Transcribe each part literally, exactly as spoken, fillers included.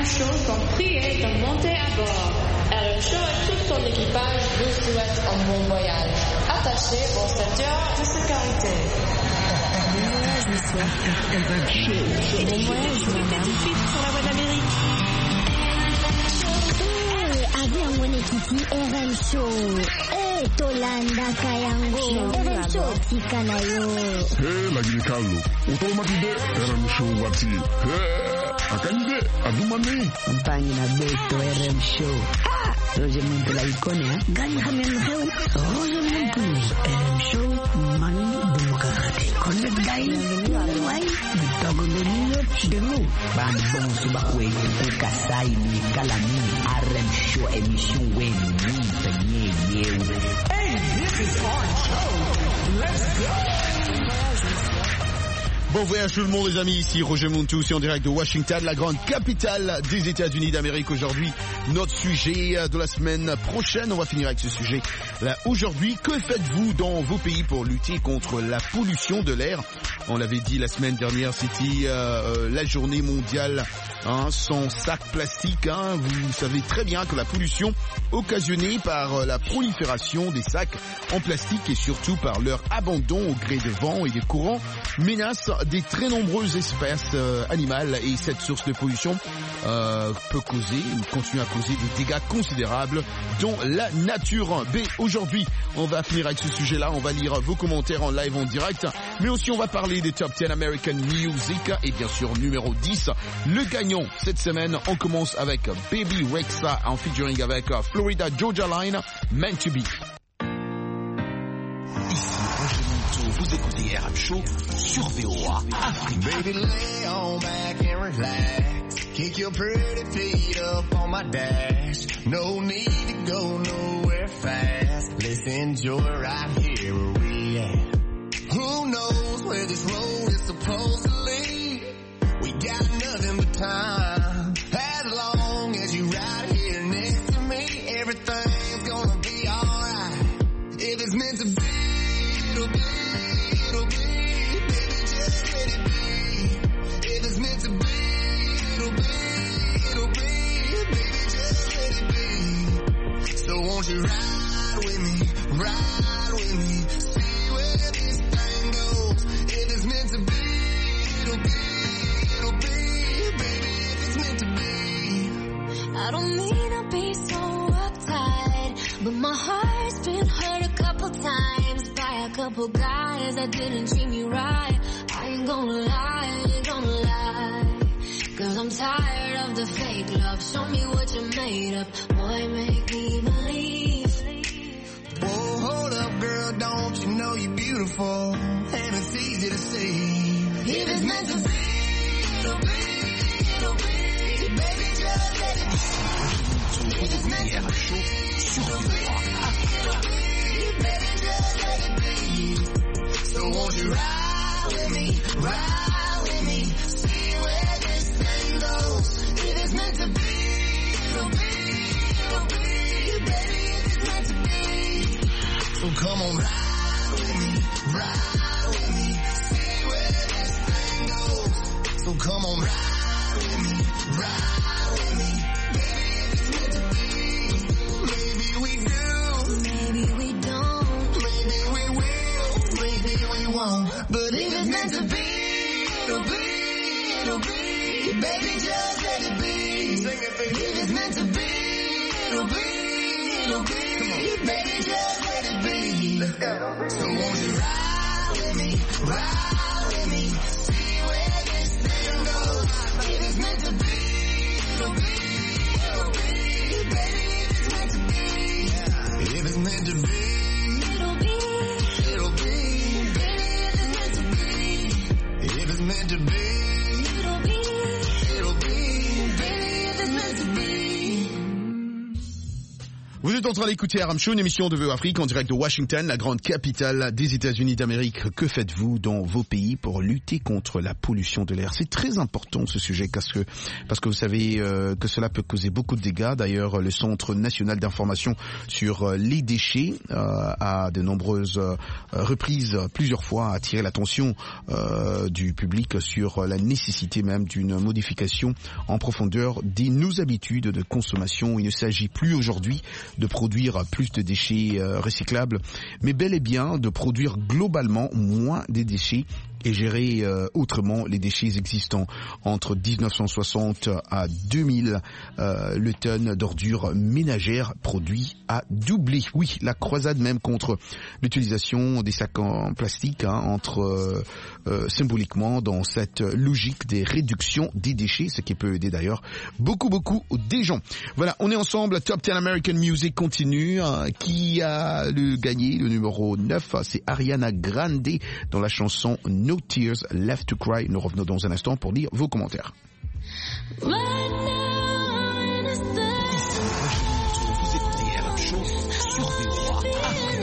M Show sont priés de monter à bord. R M Show et tout son équipage vous souhaitent un bon voyage. Attachez vos ceintures de sécurité. Bon voyage, monsieur. R M Show. Bon voyage, madame. Tout de suite sur la voie d'Amérique. Avec mon équipe R M Show. Eh, Tolanda Kayango. R M Show, Tikanayo. Eh, la Guinée-Carlo. Automatique R M Show, Wati. Eh, Akande, Adumani. Compagnie na Beto R M Show. Ah, Roger Monte la icône, hein. Gagne Hamel Heu. Roger Monte. R M Show, Mani Bumukarate. Connect Gaï. Wai. Togo de New de nous. Ban bon subakwe. Kasai ni Kalami. R M Show émission Wen. Ni Hey, this is our show. Let's go. Bon voyage tout le monde les amis, ici Roger Montou, c'est en direct de Washington, la grande capitale des États-Unis d'Amérique. Aujourd'hui, notre sujet de la semaine prochaine, on va finir avec ce sujet là. Aujourd'hui, que faites-vous dans vos pays pour lutter contre la pollution de l'air? On l'avait dit la semaine dernière, c'était euh, la journée mondiale hein, sans sac plastique. Hein. Vous savez très bien que la pollution occasionnée par euh, la prolifération des sacs en plastique et surtout par leur abandon au gré des vents et des courants menace des très nombreuses espèces euh, animales et cette source de pollution euh, peut causer ou continuer à causer des dégâts considérables dans la nature. B, aujourd'hui, on va finir avec ce sujet-là, on va lire vos commentaires en live en direct, mais aussi on va parler des top dix American Music et bien sûr numéro dix, le gagnant cette semaine. On commence avec Baby Rexha en featuring avec Florida Georgia Line, Meant to Be. Vous écoutez R M Show sur V O A Afrique. Baby, lay on back and relax. Kick your pretty feet up on my dash. No need to go nowhere fast. Let's enjoy right here where we at. Who knows where this road is supposed to lead? We got nothing but time. As long as you right here next to me, everything's gonna be alright. If it's meant to be, it'll be. Won't you ride with me, ride with me, see where this thing goes. If it's meant to be, it'll be, it'll be, baby, if it's meant to be. I don't mean to be so uptight, but my heart's been hurt a couple times by a couple guys that didn't treat me right. I ain't gonna lie, I ain't gonna lie. Cause I'm tired of the fake love. Show me what you're made of. Boy, make me believe. Whoa, hold up, girl, don't you know you're beautiful? And it's easy to see. If it's meant to be, it'll be, it'll be. Baby, just let it be. If it's meant to be, it'll be, it'll be. Baby, just let it be. So won't you ride with me, ride with me, see where this thing goes. If it's meant to be, it'll be, it'll be. Baby, if it's meant to be. So come on, ride with me, ride with me, see where this thing goes. So come on, ride with me, ride with me, baby, if it's meant to be. Maybe we do, Maybe we don't, maybe we will, maybe we won't. But if it's meant to be, it'll be, it'll be. Baby, just let it be. Sing it, baby. If it's meant to be, it'll be, it'll be. Baby, just let it be. Let's go. So won't you ride with me, ride with me, see where this thing goes. If it's meant to be, it'll be, it'll be. Baby, if it's meant to be. If it's meant to be, it'll be, it'll be. baby, if it's meant to be. If it's meant to be, It'll be, it'll be. baby, if it's meant to be. Vous êtes en train d'écouter R M Show, une émission de V O Afrique en direct de Washington, la grande capitale des États-Unis d'Amérique. Que faites-vous dans vos pays pour lutter contre la pollution de l'air? C'est très important ce sujet parce que parce que vous savez euh, que cela peut causer beaucoup de dégâts. D'ailleurs, le Centre national d'information sur euh, les déchets euh, a de nombreuses euh, reprises, plusieurs fois, attiré l'attention euh, du public sur la nécessité même d'une modification en profondeur de nos habitudes de consommation. Il ne s'agit plus aujourd'hui de produire plus de déchets euh, recyclables, mais bel et bien de produire globalement moins de déchets et gérer euh, autrement les déchets existants. Entre dix-neuf cent soixante à deux mille, euh, le tonne d'ordures ménagères produit a doublé. Oui, la croisade même contre l'utilisation des sacs en plastique, hein, entre euh, euh, symboliquement dans cette logique des réductions des déchets, ce qui peut aider d'ailleurs beaucoup beaucoup des gens. Voilà, on est ensemble. Top dix American Music continue. Hein, qui a le gagné le numéro neuf, c'est Ariana Grande dans la chanson No Tears Left to Cry. Nous revenons dans un instant pour lire vos commentaires. Vous écoutez R M Show sur V O A.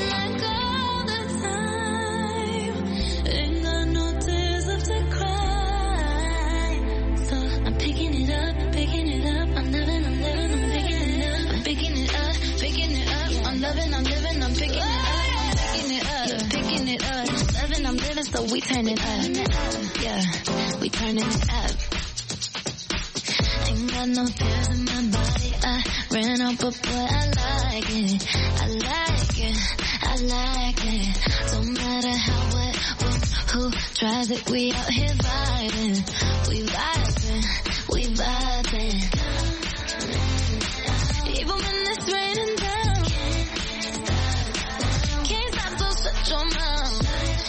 So we turn it up, yeah, we turn it up. Ain't got no tears in my body, I ran out, but boy, I like it, I like it, I like it. Don't matter how, what, when, who tries it, we out here vibing, we vibing, we vibing. Even when it's raining down, can't stop, so shut your mouth.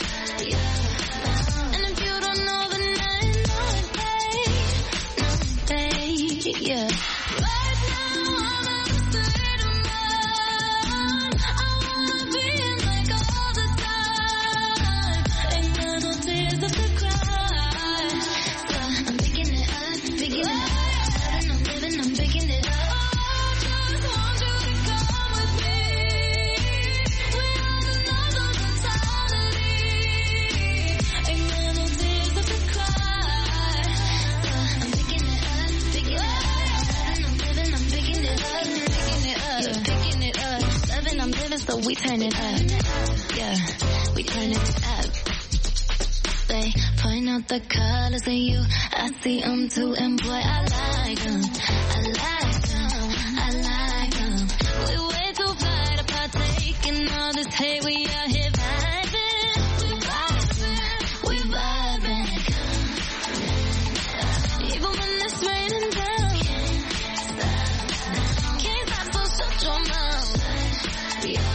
Yeah. Right now I'm at a state of mind. I wanna be in like all the time. Ain't got no tears left to cry. So I'm picking it up, picking it up. And I'm living, I'm picking it up. I just want you to come with me. We have another mentality. Ain't got no tears left to cry. So I'm picking it up, picking it up. So we turn it up, yeah, we turn it up. They point out the colors in you, I see them too, and boy, I like them, I like them, I like them. We way too fly to partake in all this hate, we out here vibing, we vibing, we vibing. Even when it's raining down, can't stop, so shut your mouth. Yeah.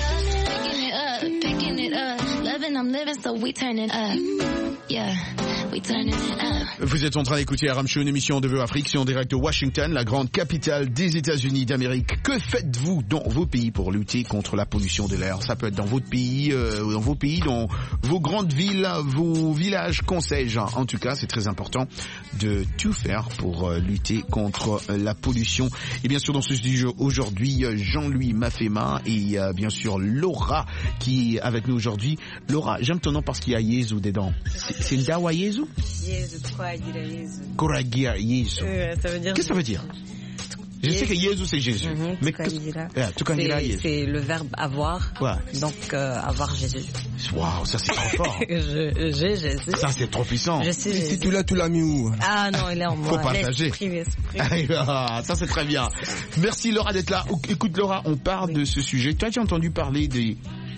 So we turn it up, yeah, we turning it up. Vous êtes en train d'écouter R M Show, une émission de Vœux Afrique, c'est en direct de Washington, la grande capitale des États-Unis d'Amérique. Que faites-vous dans vos pays pour lutter contre la pollution de l'air? Ça peut être dans votre pays, euh, dans vos pays, dans vos grandes villes, vos villages, qu'en sais-je. En tout cas, c'est très important de tout faire pour euh, lutter contre euh, la pollution. Et bien sûr, dans ce studio aujourd'hui, Jean-Louis Mafema et euh, bien sûr Laura qui est avec nous aujourd'hui. Laura, j'aime ton nom parce qu'il y a Yezu dedans. C'est, c'est Ndawa Yezu? Yezu, Koragira Yezu. Koragira Yezu. Euh, ça veut dire... Qu'est-ce que ça veut dire? Je sais que Yezu c'est Jésus. Mm-hmm, mais Tukangira. Yeah, Tukangira c'est, Yezu. c'est le verbe avoir. Ouais. Donc euh, avoir Jésus. Waouh, ça c'est trop fort. je, j'ai Jésus. Ça c'est trop puissant. Je sais Si tu l'as, tu l'as mis où? Ah non, il est en moi. Faut partager. L'esprit, l'esprit. Ah, ça c'est très bien. Merci Laura d'être là. Écoute Laura, on parle oui. de ce sujet. Toi, tu as entendu parler des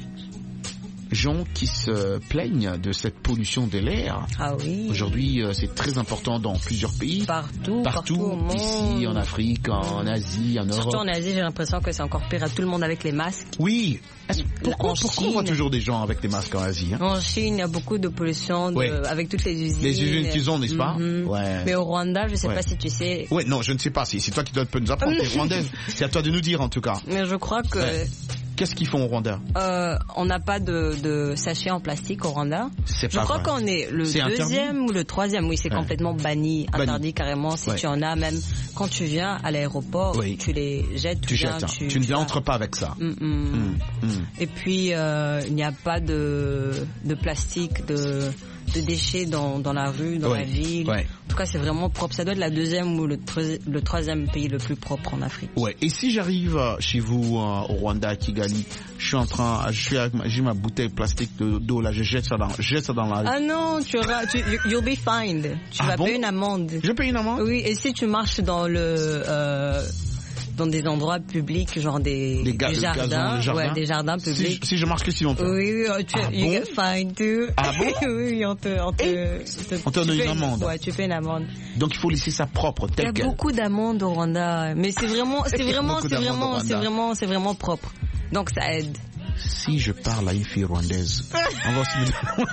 gens qui se plaignent de cette pollution de l'air. Ah oui. Aujourd'hui, euh, c'est très important dans plusieurs pays. Partout, partout, partout au monde. Ici, en Afrique, en Asie, en Europe. Surtout en Asie, j'ai l'impression que c'est encore pire à tout le monde avec les masques. Oui. Est-ce, pourquoi, pourquoi on voit toujours des gens avec des masques en Asie hein? En Chine, il y a beaucoup de pollution de, ouais. avec toutes les usines. Les usines qu'ils ont, n'est-ce pas? Mm-hmm. Ouais. Mais au Rwanda, je ne sais ouais. pas si tu sais. Oui, non, je ne sais pas. C'est, c'est toi qui dois peut nous apprendre. T'es rwandaise. C'est à toi de nous dire en tout cas. Mais je crois que... Ouais. Qu'est-ce qu'ils font au Rwanda? euh, On n'a pas de, de sachets en plastique au Rwanda. C'est Je pas crois vrai. qu'on est le c'est deuxième interdit? ou le troisième. Oui, c'est ouais. complètement banni, banni, interdit carrément. Si ouais. tu en as, même quand tu viens à l'aéroport, oui. tu les jettes. Tu viens, jettes. Tu, tu ne tu entres pas avec ça. Mm, mm. Mm, mm. Et puis euh, il n'y a pas de de plastique, de de déchets dans dans la rue, dans ouais. la ville. Ouais. En tout cas, c'est vraiment propre. Ça doit être la deuxième ou le, le troisième pays le plus propre en Afrique. Ouais. Et si j'arrive chez vous euh, au Rwanda, à Kigali, je suis en train, je suis avec ma, j'ai ma bouteille plastique de, d'eau là, je jette ça dans, je jette ça dans la. Ah non, tu auras, tu, you'll be fined. Tu ah vas bon? payer une amende. Je paye une amende? Oui. Et si tu marches dans le euh, dans des endroits publics, genre des, des, ga- des jardins, gazons, jardins. Ouais, des jardins publics. Si, si je marche que si longtemps. Oui, oui, tu ah you bon? get fined too. Ah bon? Oui, on te, on te, on te donne une amende. Ouais, tu payes une amende. Donc il faut laisser ça propre, tel quel. Il y a beaucoup d'amendes au Rwanda, mais c'est vraiment, c'est vraiment, c'est vraiment, c'est vraiment, c'est vraiment propre. Donc ça aide. Si je parle à une fille rwandaise, on va se mettre.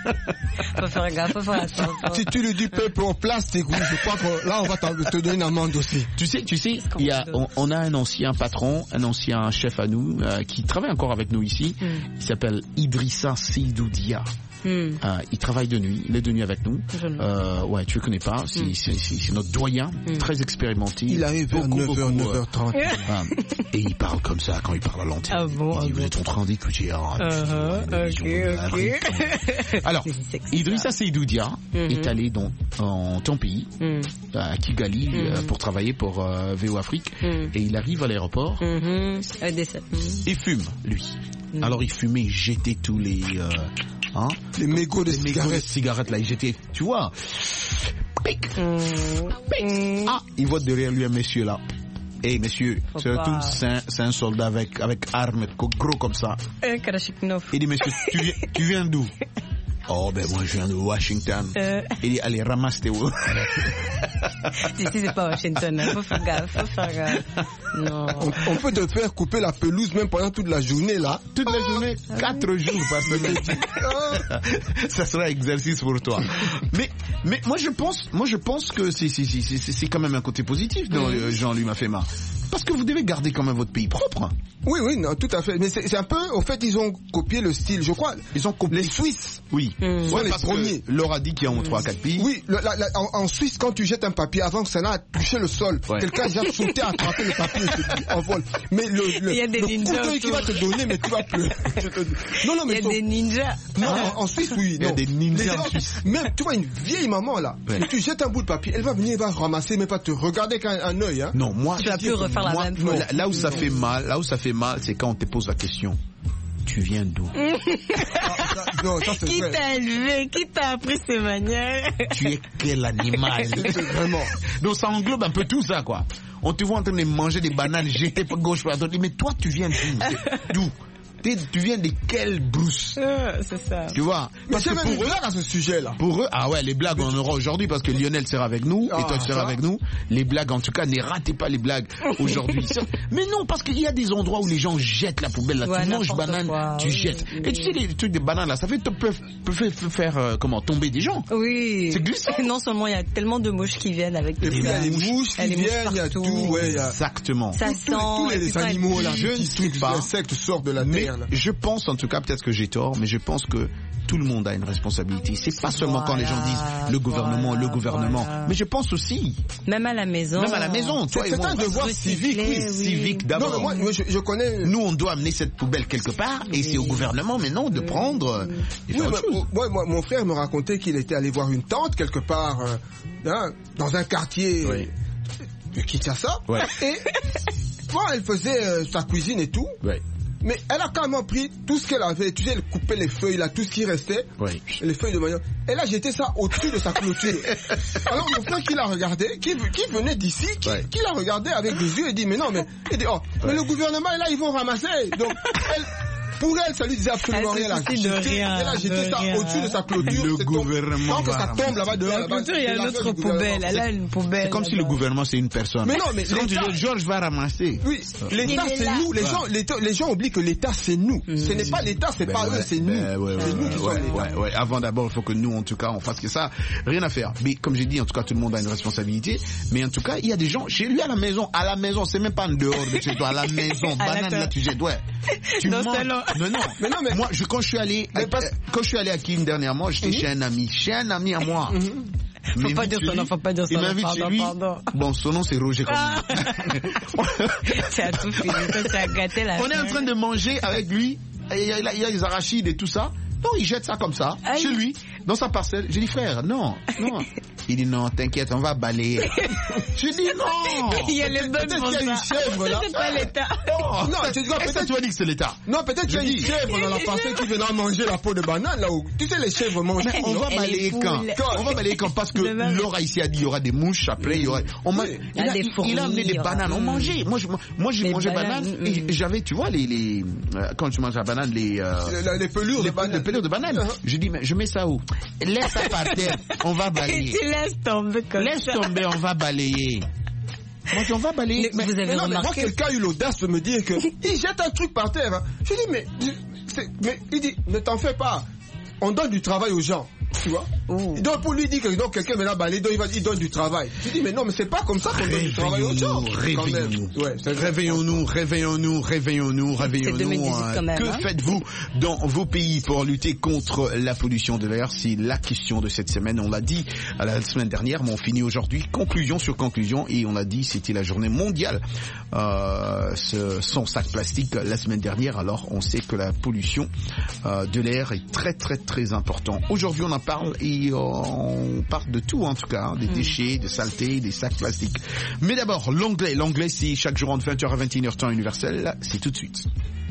Faut faire gaffe, faut faire attention. Si tu lui dis peuple en plastique, oui, je crois que là on va te donner une amende aussi. Tu sais, tu sais, il y a, on, on a un ancien patron, un ancien chef à nous, euh, qui travaille encore avec nous ici. Mm. Il s'appelle Idrissa Seydou Dia. Mm. Euh, il travaille de nuit, il est de nuit avec nous. Euh, ouais, tu le connais pas, c'est, mm. c'est, c'est, c'est notre doyen, mm. très expérimenté. Il arrive vers neuf heures, neuf heures trente. Euh, et il parle comme ça quand il parle à l'antenne. Ah bon, il dit, ah vous bon. êtes en train d'écouter. Hein, uh-huh, ok, ok. Alors, Idrissa Seydou Dia mm-hmm. est allé dans, en ton pays, mm. à Kigali, mm. euh, pour travailler pour euh, V O Afrique, mm. et il arrive à l'aéroport mm-hmm. mm. et fume, lui. Mm. Alors il fumait, il jetait tous les... Euh, Hein? Les mégots de les cigarettes. mégots de cigarettes là, ils étaient, tu vois, pic, pic. Mmh. Ah, il voit derrière lui un monsieur là. Eh hey, monsieur, c'est, tout, c'est, un, c'est un soldat avec avec armes gros comme ça. Euh, il dit monsieur, tu viens, tu viens d'où? Oh ben moi je viens de Washington. Euh... Il dit allez ramasse tes mots. Ici c'est pas Washington, hein. Faut faire gaffe, faut faire gaffe. Non. On, on peut te faire couper la pelouse même pendant toute la journée là. Toute la journée, oh, quatre jours par semaine. Ça sera exercice pour toi. Mais mais moi je pense, moi je pense que c'est c'est c'est c'est, c'est quand même un côté positif dans mmh. Jean-Louis Mafema. Parce que vous devez garder quand même votre pays propre. Oui, oui, non, tout à fait. Mais c'est, c'est un peu, au fait, ils ont copié le style. Je crois, ils ont copié. Les Suisses. Oui. Mmh. Sont ouais, les premiers. Laura dit qu'il y a en trois à quatre pays. Oui, le, la, la, en, en Suisse, quand tu jettes un papier, avant que ça n'ait touché le sol, ouais. quelqu'un vient sauter, attraper le papier et te envole. Mais le, le, il y a des le ninjas qui va te donner, mais tu vas pleurer. Non, non, mais il y a des ninjas. Non, ah. en, en Suisse, oui. Il y a non. des ninjas en Suisse. Même, tu vois, une vieille maman, là. Ouais. Tu jettes un bout de papier, elle va venir, elle va ramasser, mais pas te regarder qu'un un œil, hein. Non, moi. Tu vas plus refaire la même chose. Là, là où ça fait mal, là où ça fait mal, c'est quand on te pose la question. Tu viens d'où? ah, non, ça, c'est qui vrai. t'a élevé? Qui t'a appris ces manières? Tu es quel animal? Vraiment. Donc ça englobe un peu tout ça, quoi. On te voit en train de manger des bananes, jeter par gauche par droite. Mais toi, tu viens d'où? D'où? T'es, tu viens de quelle brousse? Euh, c'est ça. Tu vois? Parce que pour eux, à ce sujet-là. Pour eux, ah ouais, les blagues on en aura aujourd'hui parce que Lionel sera avec nous ah, et toi tu seras avec nous. Les blagues, en tout cas, ne ratez pas les blagues aujourd'hui. Mais non, parce qu'il y a des endroits où les gens jettent la poubelle là. Ouais, tu manges banane, quoi. Tu oui, jettes. Oui. Et tu sais les trucs de banane là, ça fait peut, peut faire euh, comment tomber des gens. Oui. C'est glissant. Non seulement il y a tellement de mouches qui viennent avec des. Et puis il y a les mouches qui viennent, il y a tout. Ouais, y a... Exactement. Ça sent. Tous les, les animaux là, je ne sais pas. Les insectes sortent de la terre là. Je pense en tout cas, peut-être que j'ai tort, mais je pense que tout le monde a une responsabilité. C'est pas seulement voilà, quand les gens disent le gouvernement, voilà, le gouvernement. Voilà. Mais je pense aussi. Même à la maison. Même à la maison. Toi, c'est un devoir civique, oui. oui. Civique d'abord. Non, mais moi, je, je connais. Nous, on doit amener cette poubelle quelque part et oui. c'est au gouvernement maintenant de prendre. Oui, moi, moi, moi, mon frère me racontait qu'il était allé voir une tante quelque part, euh, hein, dans un quartier oui. de Kinshasa. Ouais. Et bon, elle faisait euh, sa cuisine et tout. Ouais. Mais elle a carrément pris tout ce qu'elle avait, tu sais, elle coupait les feuilles là, tout ce qui restait, oui. les feuilles de manioc. Elle a jeté ça au-dessus de sa clôture. Alors mon frère qui l'a regardé, qui, qui venait d'ici, qui, ouais. qui l'a regardé avec des yeux et dit mais non mais, il dit, oh, ouais. mais le gouvernement est là, ils vont ramasser. Donc elle, pour elle, ça lui disait absolument rien. Là. De rien. Elle a jeté ça rien. Au-dessus de sa clôture. Le gouvernement. Tant que ça tombe là-bas dehors. La clôture, il y a une autre poubelle. Elle a une poubelle. C'est comme si le gouvernement c'est une personne. Mais non, mais Georges va ramasser. Oui, l'État c'est nous. Les gens, les gens oublient que l'État c'est nous. Ce n'est pas l'État, c'est pas eux, c'est nous. C'est nous qui sommes l'État. Avant d'abord, il faut que nous, en tout cas, on fasse que ça. Rien à faire. Mais comme j'ai dit, en tout cas, tout le monde a une responsabilité. Mais en tout cas, il y a des gens chez lui à la maison, à la maison, c'est même pas en dehors de chez toi, à la maison. Banane là, tu jettes. Ouais. Tu manges. Non, non. Mais non, mais moi, je, quand je suis allé, à, pas... quand je suis allé à Kin dernièrement, j'étais mmh. chez un ami, chez un ami à moi. Mmh. Faut pas dire ça, non, faut pas dire ça. Il m'invite chez lui. Bon, son nom c'est Roger. Ah. C'est à tout fini, c'est à gâter la. On est en train de manger avec lui. Il y a, il y a les arachides et tout ça. Non, il jette ça comme ça, Aïe. Chez lui, dans sa parcelle. J'ai dit, frère, non, non. Il dit, non, t'inquiète, on va balayer. Je dis, non. Il y a les bonnes pour ça. Une chèvre, là. C'est pas l'État. Non, non tu dis, peut-être tu vas dire que c'est l'État. Non, peut-être qu'il y a une chèvre dans la parcelle qui viendra manger la peau de banane, là où, tu sais, les chèvres mangent. Mais on va balayer quand? On va balayer quand? Parce que Laura ici a dit, il y aura des mouches, après, il y aura, on m'a, il a, il a amené des bananes, on mangeait. Moi, je, moi, j'ai mangé banane, et j'avais, tu vois, les, les, quand tu manges la banane, les, les pelures de banane. Les pelures de banane. Je dis, mais je mets ça où? Laisse ça par terre, on va balayer. Tu laisses tomber comme Laisse ça. tomber, on va balayer. Moi, on va balayer. Mais, mais vous avez mais non, remarqué? Mais moi, quelqu'un a eu l'audace de me dire que il jette un truc par terre. Hein. Je dis, mais, mais il dit, ne t'en fais pas. On donne du travail aux gens. Tu vois? Ouh. Donc pour lui dire que donc quelqu'un met la balai, donc il, va, il donne du travail. Je dis mais non mais c'est pas comme ça qu'on donne du travail aux gens. Réveillons-nous, ouais, réveillons-nous, réveillons-nous, réveillons-nous, réveillons-nous. Hein. Que hein? faites-vous dans vos pays pour lutter contre la pollution de l'air? C'est la question de cette semaine. On l'a dit à la semaine dernière, mais on finit aujourd'hui. Conclusion sur conclusion, et on l'a dit, c'était la journée mondiale euh, ce, sans sac plastique la semaine dernière. Alors on sait que la pollution euh, de l'air est très très très important. Aujourd'hui on en parle et on parle de tout en tout cas, hein, des mmh. déchets, des saletés, des sacs plastiques. Mais d'abord, l'anglais. L'anglais, c'est chaque jour entre vingt heures à vingt et une heures temps universel. C'est tout de suite.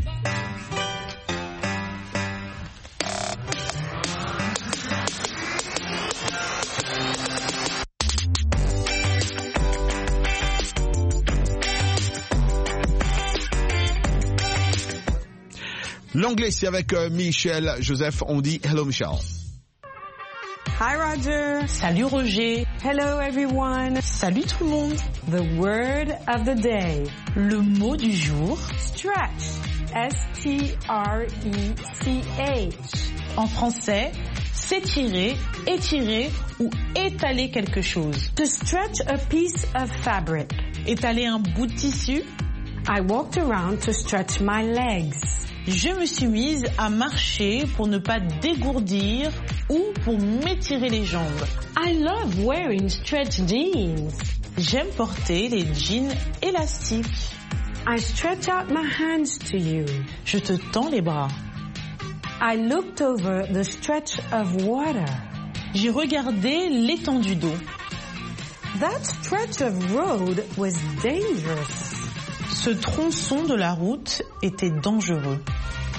L'anglais, c'est avec euh, Michel Joseph. On dit hello Michel. Hi Roger. Salut Roger. Hello everyone. Salut tout le monde. The word of the day. Le mot du jour. Stretch. S T R E C H. En français, s'étirer, étirer ou étaler quelque chose. To stretch a piece of fabric. Étaler un bout de tissu. I walked around to stretch my legs. Je me suis mise à marcher pour ne pas dégourdir ou pour m'étirer les jambes. I love wearing stretch jeans. J'aime porter les jeans élastiques. I stretch out my hands to you. Je te tends les bras. I looked over the stretch of water. J'ai regardé l'étendue d'eau. That stretch of road was dangerous. Ce tronçon de la route était dangereux.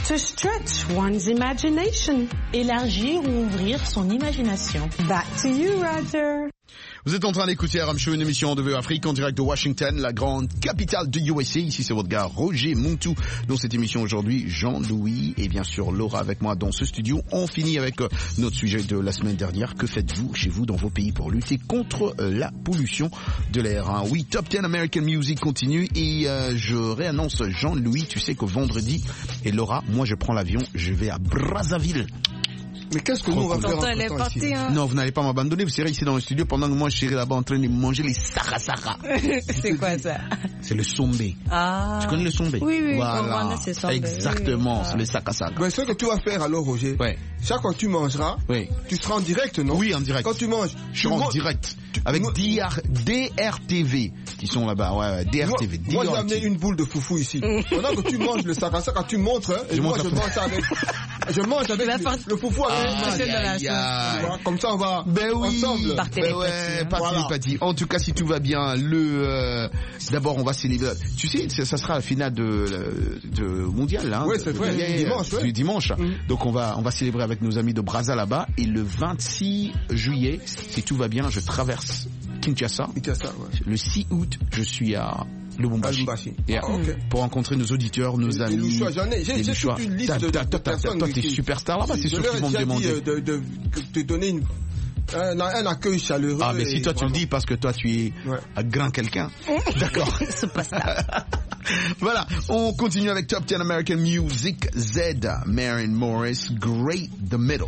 To stretch one's imagination. Élargir ou ouvrir son imagination. Back to you, Roger. Vous êtes en train d'écouter R M Show, une émission de V O Afrique en direct de Washington, la grande capitale de U S A. Ici, c'est votre gars Roger Muntu. Dans cette émission aujourd'hui, Jean-Louis et bien sûr Laura avec moi dans ce studio. On finit avec euh, notre sujet de la semaine dernière. Que faites-vous chez vous dans vos pays pour lutter contre euh, la pollution de l'air, hein? Oui, Top dix American Music continue et euh, je réannonce Jean-Louis, tu sais que vendredi, et Laura, moi je prends l'avion, je vais à Brazzaville. Mais qu'est-ce que nous on va faire en temps ici, hein. Non, vous n'allez pas m'abandonner, vous serez ici dans le studio pendant que moi je serai là-bas en train de manger les sakasaka. C'est quoi ça? C'est le sombé. Ah. Tu connais le sombé? Oui, oui, voilà. C'est sombé. Exactement, oui, oui. c'est le sakasaka. Mais ce que tu vas faire alors, Roger, ouais. chaque fois que tu mangeras, oui. tu seras en direct, non? Oui, en direct. Quand tu manges, je suis en direct avec D R T V qui sont là-bas. Ouais, ouais, D R T V. Moi, moi j'ai amené une boule de foufou ici. Pendant que tu manges le sakasaka, tu montres, hein, et je moi je mange ça avec. Je mange avec le, le foufou avec. Ah, aïe, aïe, aïe. Comme ça, on va ben oui, ensemble. Par télépathie. Ben ouais, par voilà. télépathie. En tout cas, si tout va bien, le euh, d'abord, on va célébrer. Tu sais, ça sera la finale de, de mondial, hein. Oui, c'est vrai. De, dimanche, ouais. Du dimanche. Mm. Donc, on va, on va célébrer avec nos amis de Brazza là-bas. Et le vingt-six juillet, si tout va bien, je traverse Kinshasa. Kinshasa, ouais. Le six août, je suis à Lubumbashi. Yeah. Ah, okay. Pour rencontrer nos auditeurs, nos et, amis. Et j'en ai, j'ai, j'ai toute une liste de, de personnes. Toi, t'es superstar là-bas, c'est sûr qu'ils vont me demander. De, de, de te donner une, un, un accueil chaleureux. Ah, mais si toi tu le dis parce que toi tu es ouais. un grand quelqu'un. D'accord. Superstar. Voilà, on continue avec Top dix American Music. Z, Maren Morris, Great the Middle.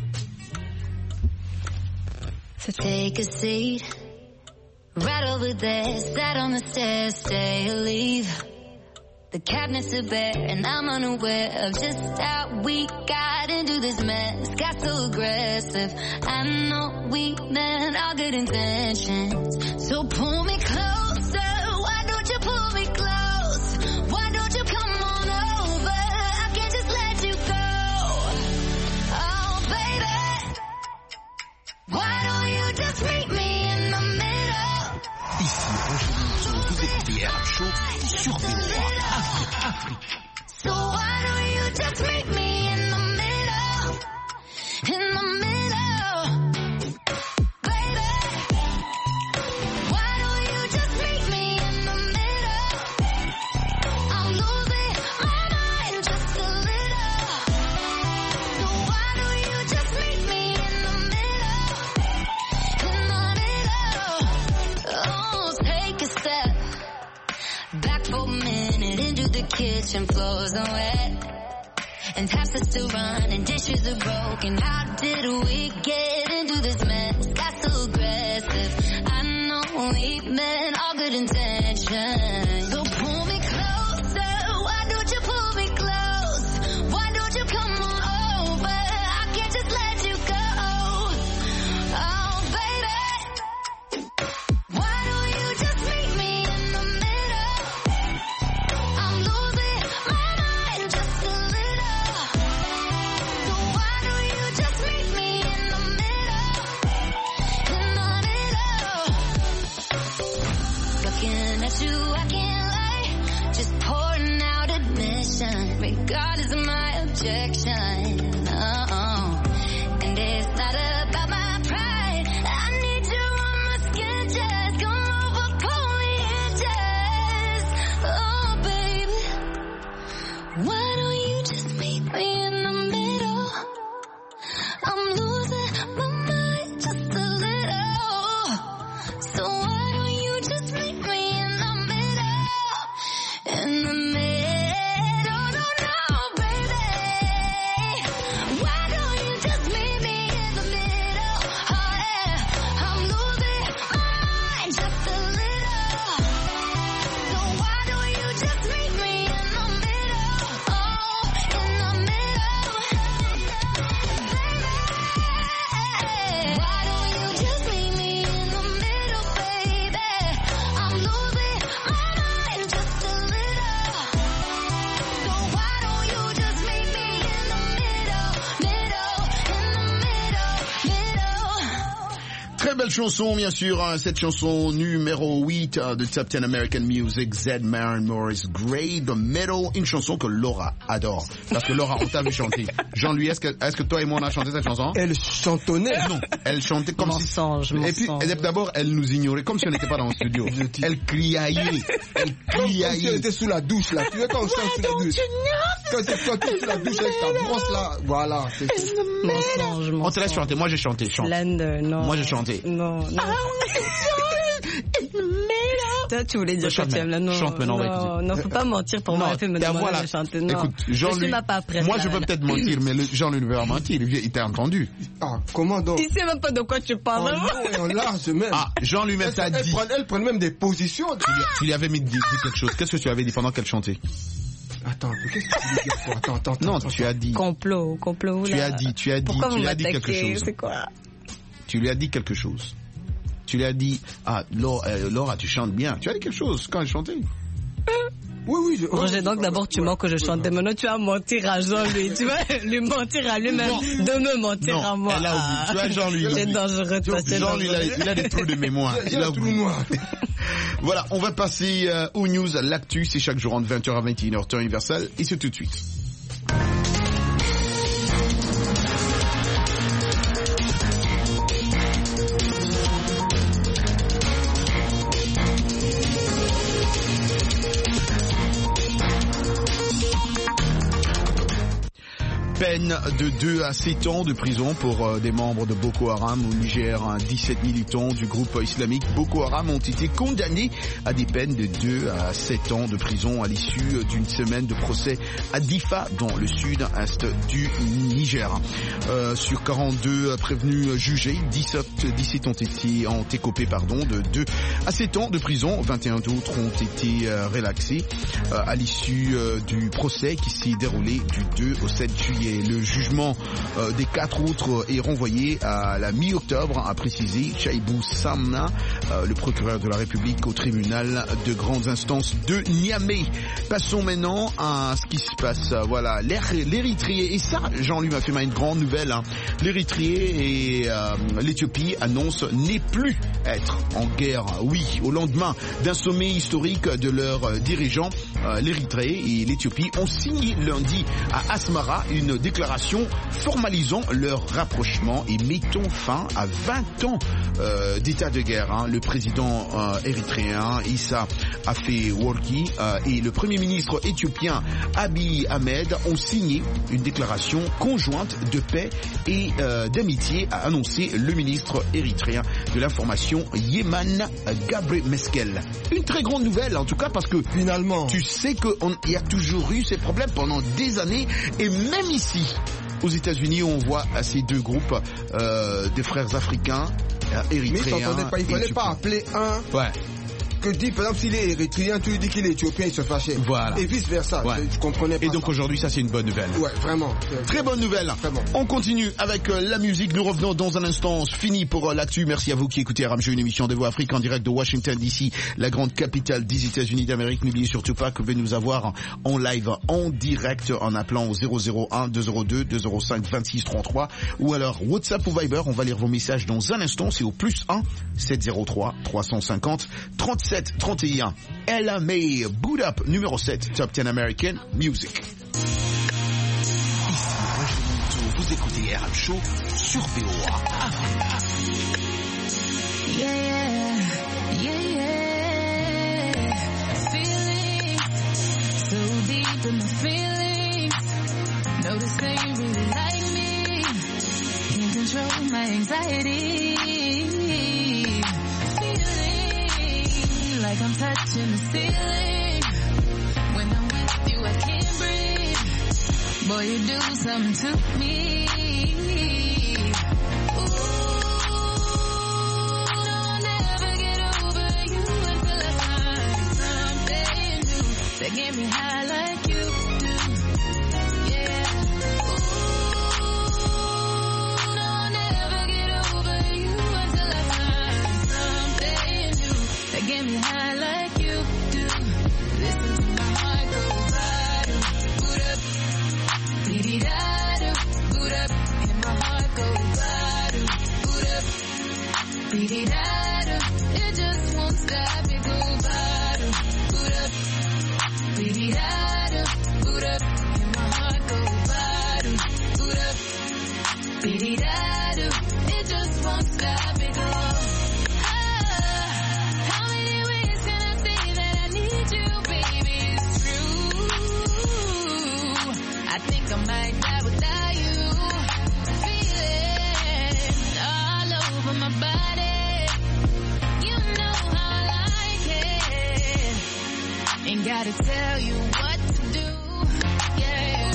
Take a seat. Right over there, sat on the stairs, stay or leave. The cabinets are bare and I'm unaware of just how we got into this mess. Got so aggressive. I know we meant all good intentions. So pull me closer. Why don't you pull me close? Why don't you come on over? I can't just let you go. Oh baby, why don't you just meet me in the middle? Ici, Roger, vous écoutez R M Show sur V O A Afrique, Afrique. So why don't you just meet me in the middle, in the middle, baby? Why don't you just meet me in the middle? I'm losing my mind just a little. So why don't you just meet me in the middle, in the middle? Oh, take a step back for a minute into the kitchen, floors are wet and taps are still running, dishes are broken. How did we get into this mess? Got so aggressive. I know we meant all good intentions. So pull me closer. Why don't you pull me close? Why don't you come on over? I can't just let you go. Oh baby, why don't you just meet me in the middle? I'm losing my mind just a little. So why don't you just meet me in the middle, in the middle? Looking at you, I can't lie, just pouring out admission, regardless of my objection. Oh, and it's not about my pride. I need you on my skin, just come over, pull me in, just. Oh, baby, why don't you just meet me in the middle? I'm losing my mind just a little. So why don't you just meet me in the middle, in the middle? No, no, baby. Why don't belle chanson, bien sûr, hein, cette chanson numéro huit hein, de Top dix American Music, Z. Maren Morris Gray, The Middle, une chanson que Laura adore. Parce que Laura, on t'a vu chanter. Jean-Louis, est-ce que, est-ce que toi et moi on a chanté cette chanson? Elle chantonnait. Non, elle chantait comme mensonge, si... Mensonge, Et puis, elle, d'abord, elle nous ignorait, comme si on n'était pas dans le studio. Elle criaillait, elle criaillait. Comme si elle était sous la douche, là. Tu vois quand on chante sous la douche. Quand c'est toi qui es sous la douche avec ta brosse, là. Voilà. Mensonge, On te laisse chanter, moi j'ai chanté, chante. Slender, non. Moi j'ai chanté. Non, non. Toi, tu voulais dire que tu aimes la non. Chante maintenant, non, non, faut pas mentir pour non, moi. Elle fait me demander de chanter. Non. Écoute, Jean-Louis, moi je peux peut-être mentir, mais le, Jean-Louis ne veut pas mentir. Il t'a entendu. Ah, comment donc? Il sait même pas de quoi tu parles. En long et en large même. Ah, Jean-Louis même t'a dit. Elle prend même des positions. Tu lui, tu lui avais mis dit, dit quelque chose. Qu'est-ce que tu avais dit pendant qu'elle chantait? Attends, qu'est-ce que tu veux dire pour attends, attends, Non, attends, tu as dit. Complot, complot. Tu as dit, tu as dit, Pourquoi tu vous lui as dit quelque chose. C'est quoi? Tu lui as dit quelque chose. Tu lui as dit, ah, Laura, euh, Laura, tu chantes bien. Tu as dit quelque chose quand elle chantait. Oui, oui. Je... Roger, donc d'abord tu mens que je chantais. Maintenant tu vas mentir à Jean-Louis. Tu vas lui mentir à lui-même. De me mentir non, à moi. Elle a oublié. Tu vois, Jean-Louis. C'est dangereux. Jean-Louis, il, a, il a des trous de mémoire. Il a, il a oublié. Voilà, on va passer euh, aux news, l'actu. C'est chaque jour entre vingt heures à vingt et une heures, temps universel. Et c'est tout de suite. Peine de deux à sept ans de prison pour euh, des membres de Boko Haram au Niger. Hein, dix-sept militants du groupe islamique Boko Haram ont été condamnés à des peines de deux à sept ans de prison à l'issue d'une semaine de procès à Difa, dans le sud-est du Niger. Euh, sur quarante-deux prévenus jugés, dix-sept, dix-sept ont été ont écopé pardon, de deux à sept ans de prison. vingt et un d'autres ont été euh, relaxés euh, à l'issue euh, du procès qui s'est déroulé du deux au sept juillet. Le jugement euh, des quatre autres est renvoyé à la mi-octobre, a précisé Chaibou Samna, euh, le procureur de la République au tribunal de grandes instances de Niamey. Passons maintenant à ce qui se passe. Voilà, l'Érythrée, et ça, Jean-Louis m'a fait une grande nouvelle. Hein. L'Érythrée et euh, l'Éthiopie annoncent ne plus être en guerre. Oui, au lendemain d'un sommet historique de leurs euh, dirigeants, euh, l'Érythrée et l'Éthiopie ont signé lundi à Asmara une déclaration formalisant leur rapprochement et mettant fin à vingt ans euh, d'état de guerre. Hein. Le président euh, érythréen Issa Afewerki euh, et le premier ministre éthiopien Abiy Ahmed ont signé une déclaration conjointe de paix et euh, d'amitié, a annoncé le ministre érythréen de l'information Yeman Gabre Meskel. Une très grande nouvelle en tout cas, parce que finalement tu sais qu'il y a toujours eu ces problèmes pendant des années, et même ici aux États-Unis, on voit à ces deux groupes euh, des frères africains, euh, érythréens. Mais pas, il fallait pas appeler un. Ouais. Que dit, par exemple, s'il est érythréen, tu lui dis qu'il est éthiopien, il se fâchait. Voilà. Et vice versa. Ouais. Je, je comprenais pas. Et donc aujourd'hui, ça c'est une bonne nouvelle. Ouais, vraiment. Très bonne nouvelle. Vraiment. On continue avec euh, la musique. Nous revenons dans un instant. Fini pour euh, l'actu. Merci à vous qui écoutez R M J, une émission de Voix Afrique en direct de Washington D C, la grande capitale des États-Unis d'Amérique. N'oubliez surtout pas que vous pouvez nous avoir en live, en direct, en appelant au zéro zéro un deux zéro deux deux zéro cinq vingt-six trente-trois, ou alors WhatsApp ou Viber. On va lire vos messages dans un instant. C'est au plus un sept zéro trois trois cent cinquante trente-sept trente et un. Ella May, Boot Up, numéro sept, Top dix American Music. Ici Roger Monteau, vous écoutez R M Show sur V O A Afrique. Yeah, yeah, yeah. Feelings so deep in my feelings. Notice they really like me. Can't control my anxiety. Like I'm touching the ceiling. When I'm with you, I can't breathe. Boy, you do something to me. Ooh, I'll never get over you until I find something new that get me high like you do. Yeah. Ooh, I'll never get over you until I find something new that get me high. Beat Biddy-da-da, it just won't stop. It go bada, boot up. Biddy-da-da, boot up. And my heart go bada, boot up. Biddy-da-da, it just won't stop. It go. Ah, how many ways can I say that I need you, baby? It's true. I think I might die without you. Feeling all over my body. You know how I like it. Ain't gotta tell you what to do. Yeah.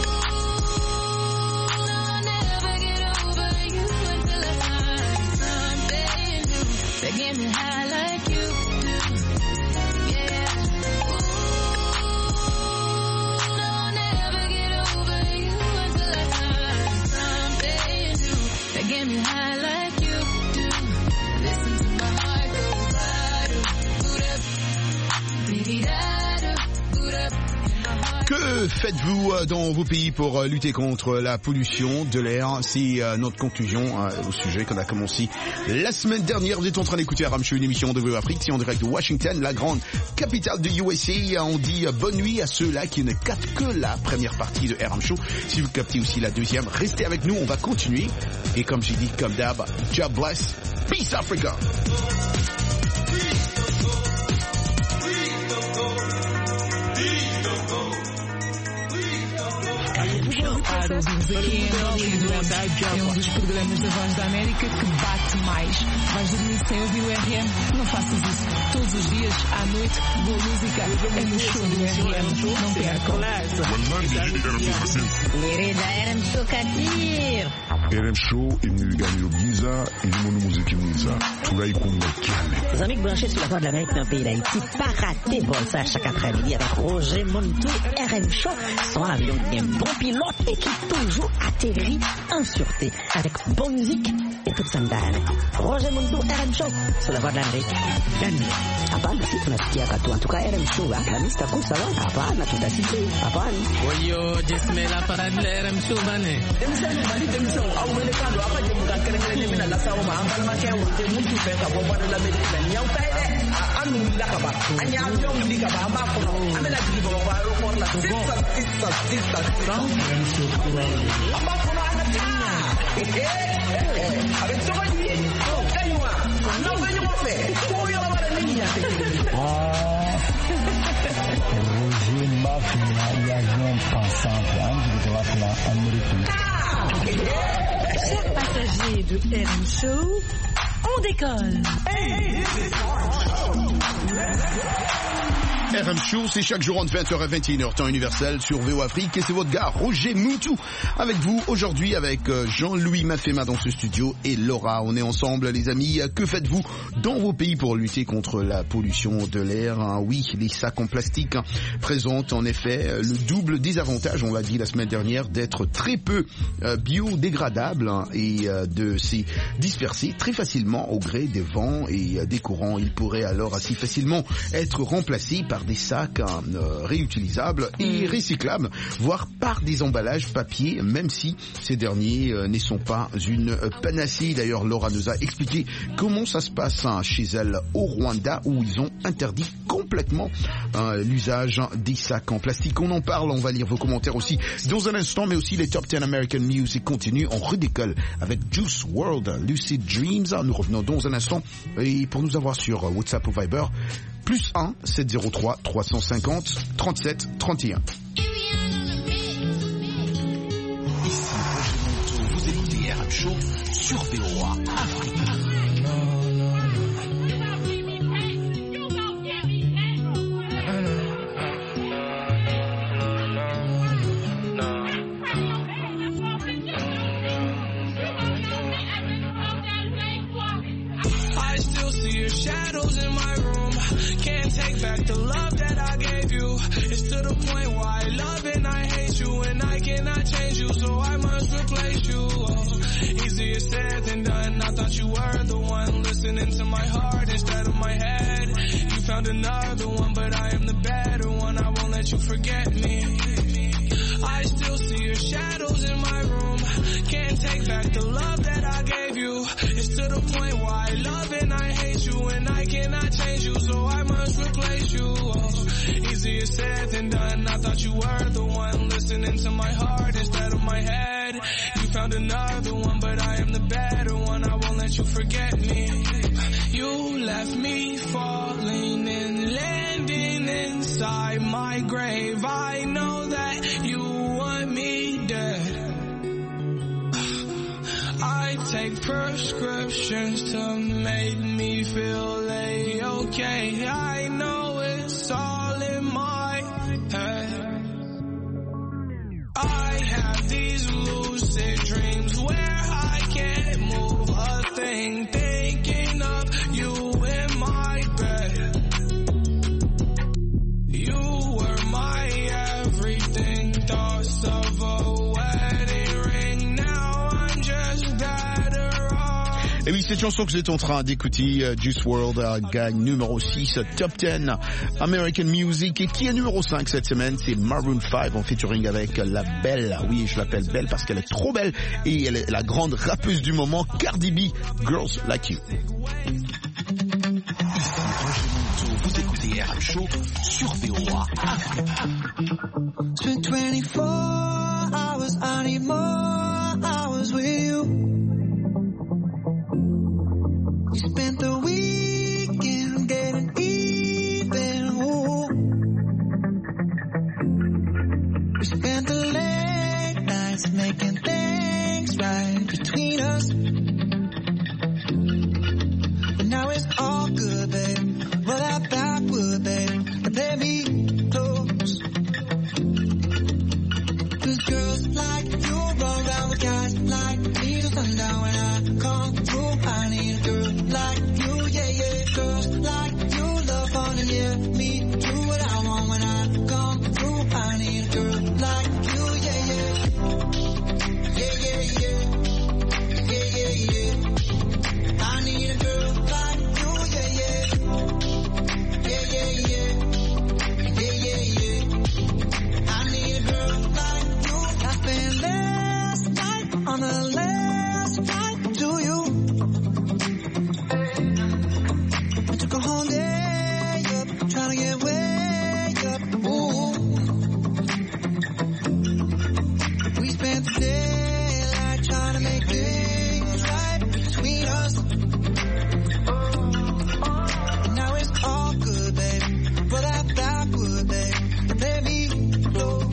Ooh, I'll never get over you until I find something new that get me high like you do. Yeah. Ooh, I'll never get over you until I find something new that get me high like you do. Listen to my heart go bada, boot up, biddy-da-da, boot up. Que faites-vous dans vos pays pour lutter contre la pollution de l'air? C'est notre conclusion au sujet qu'on a commencé la semaine dernière. Vous êtes en train d'écouter R M Show, une émission de V O Afrique, c'est en direct de Washington, la grande capitale de U S A. On dit bonne nuit à ceux-là qui ne captent que la première partie de R M Show. Si vous captez aussi la deuxième, restez avec nous, on va continuer. Et comme j'ai dit, comme d'hab, God bless, peace Africa. Claro, vimos aqui em Hollywood. É um dos programas da Voz da América que bate mais. Vais dormir sem ouvir o R M? Não faças isso. Todos os dias, à noite, boa música é no show do R M. Não percam. Lirida R M Show Katir. R M Show imnigani Giza et le musique Giza. Tulai Kumba Kiame. Les amis branchés sur la Voix de l'Amérique dans le pays d'Haïti, pas rater bon ça chaque après-midi avec Roger Montou. R M Show, son avion bien bon pilote et qui toujours atterrit en sûreté avec bonne musique et toute sa mdane. Roger Montou, R M Show sur la Voix de l'Amérique. Hapana, si tunasikia katu. En tout cas, R M Show, la mista kusa wa, hapana, tutasikia, hapana. Oyo, jesme la parade de R M Show, bane. Demisani, bani, demisani, au mwele kando, hapa jemuka kerengele mina la sauma, ambal makia wote, muntu peka, bomba de la medicina, nyau taide, anu lakaba, anya amyo mlikaba, amba kono, amena jikibo, wa aeroport la, sisa, sisa, sisa, sisa. R M Show, kurale. Amba kono, anata. Eh, eh, eh, avec ce qu'on dit, on gagne, non, gagne, on fait. Pour y avoir la ligne. Roger Mafia, il y a un pensant, de la américaine. Chers passagers de R M Show, on décolle. R M Show, c'est chaque jour entre vingt heures et vingt et une heures, temps universel sur V O Afrique, et c'est votre gars Roger Moutou avec vous aujourd'hui avec Jean-Louis Mafema dans ce studio et Laura. On est ensemble les amis. Que faites-vous dans vos pays pour lutter contre la pollution de l'air? Oui, les sacs en plastique présentent en effet le double désavantage, on l'a dit la semaine dernière, d'être très peu biodégradables et de se disperser très facilement au gré des vents et des courants. Ils pourraient alors assez facilement être remplacés par des sacs euh, réutilisables et recyclables, voire par des emballages papier, même si ces derniers euh, ne sont pas une euh, panacée. D'ailleurs, Laura nous a expliqué comment ça se passe hein, chez elle au Rwanda, où ils ont interdit complètement euh, l'usage des sacs en plastique. On en parle, on va lire vos commentaires aussi dans un instant, mais aussi les Top dix American Music continuent. On redécolle avec Juice world, Lucid Dreams. Nous revenons dans un instant, et pour nous avoir sur WhatsApp ou Viber, plus un sept zéro trois trois cent cinquante trente-sept trente et un. Ici Roger Montou, vous écoutez R M Show sur V O A Afrique. I still see your shadows in my room. Can't take back the love that I gave you. It's to the point where I love and I hate you, and I cannot change you, so I must replace you. Oh, easier said than done. I thought you were the one listening to my heart instead of my head. You found another one, but I am the better one. I won't let you forget me. I still see your shadows in my room. Can't take back the love that I gave you. It's to to the point where I love and I hate you, and I cannot change you, so I must replace you. Oh, easier said than done. I thought you were the one listening to my heart instead of my head. You found another one, but I am the better one. I won't let you forget me. You left me falling and landing inside my grave. I know that you want me dead. I take prescriptions to make me feel A-okay. I know it's all in my head. I have these lucid dreams where I can't move a thing, thinking of you in my bed. You were my everything, thoughts of a wedding ring. Now I'm just better off. Et oui, cette chanson que vous êtes en train d'écouter, uh, Juice world, uh, gagne numéro six, Top dix American Music. Et qui est numéro cinq cette semaine? C'est Maroon five en featuring avec la belle, oui, je l'appelle belle parce qu'elle est trop belle, et elle est la grande rappeuse du moment, Cardi B, Girls Like You. Vous écoutez R M Show sur V O A. It's been twenty-four hours, I need more hours with you. We spent the weekend getting even, ooh. We spent the late nights making things right between us. But now it's all good, babe. Roll that backward, babe, and play me close. Cause girls like you roll around with guys like me till sundown. When I come through, I need a girl like you, yeah, yeah. Girls like you love fun and yeah, me do what I want. When I come through, I need a girl like you, yeah, yeah. Yeah, yeah, yeah. Yeah, yeah, yeah. I need a girl like you, yeah, yeah. Yeah, yeah, yeah. Yeah, yeah, yeah. I need a girl like you. I spent last night on the last flight to you. I took a whole day up, trying to get way up. Ooh. We spent the daylight trying to make things right between us. And now it's all good, baby. Roll that backward, baby, and play me close.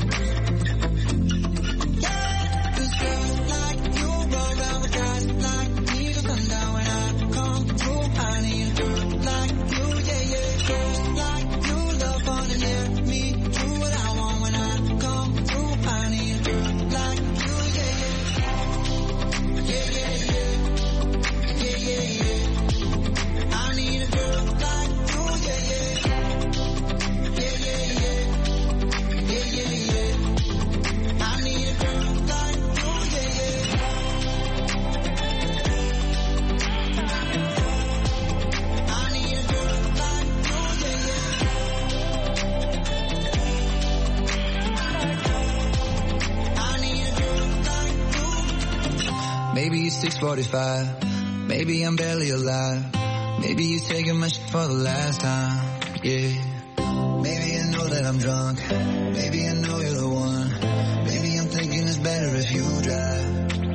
Yeah, 'cause girls like you roll around with guys like me till sundown. When I come through, I need a girl like you, yeah, yeah. Girls like you love fun and yeah, me do what I want. When I come through, I need a girl like you, yeah, yeah. Yeah, yeah, yeah. Yeah, yeah, yeah. I need a girl like you, yeah, yeah. Yeah, yeah, yeah. Yeah, yeah, yeah. I need a girl like you, yeah, yeah. I need a girl like you, yeah, yeah. I need a girl like you. Maybe it's six forty-five. Maybe I'm barely alive. Maybe you're taking my shit for the last time. Yeah. Maybe I know that I'm drunk. Maybe I know you're the one. Maybe I'm thinking it's better if you drive.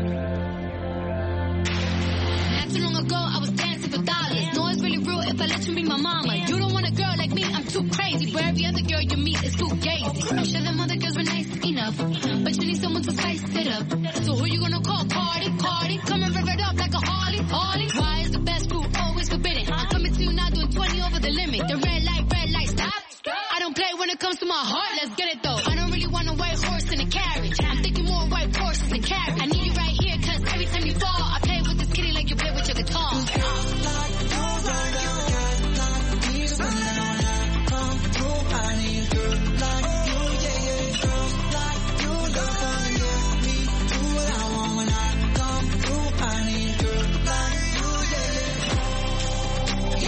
Not too long ago, I was dancing for dollars. No, it's really real if I let you be my mama. You don't want a girl like me, I'm too crazy. But every other girl you meet is too gazy. I'm sure them other girls were nice enough, but you need someone to spice it up. So who you gonna call? Cardi, Cardi. Come and rev it up like a Harley, Harley. Why is the best food always forbidden? I'm coming to you now doing twenty over the limit. The red light, red light, stop. I don't play when it comes to my heart, let's get it though. I don't really want a white horse in a carriage. I'm thinking more white horses and carriage. I need you right here, cause every time you fall, I play with this kitty like you play with your guitar.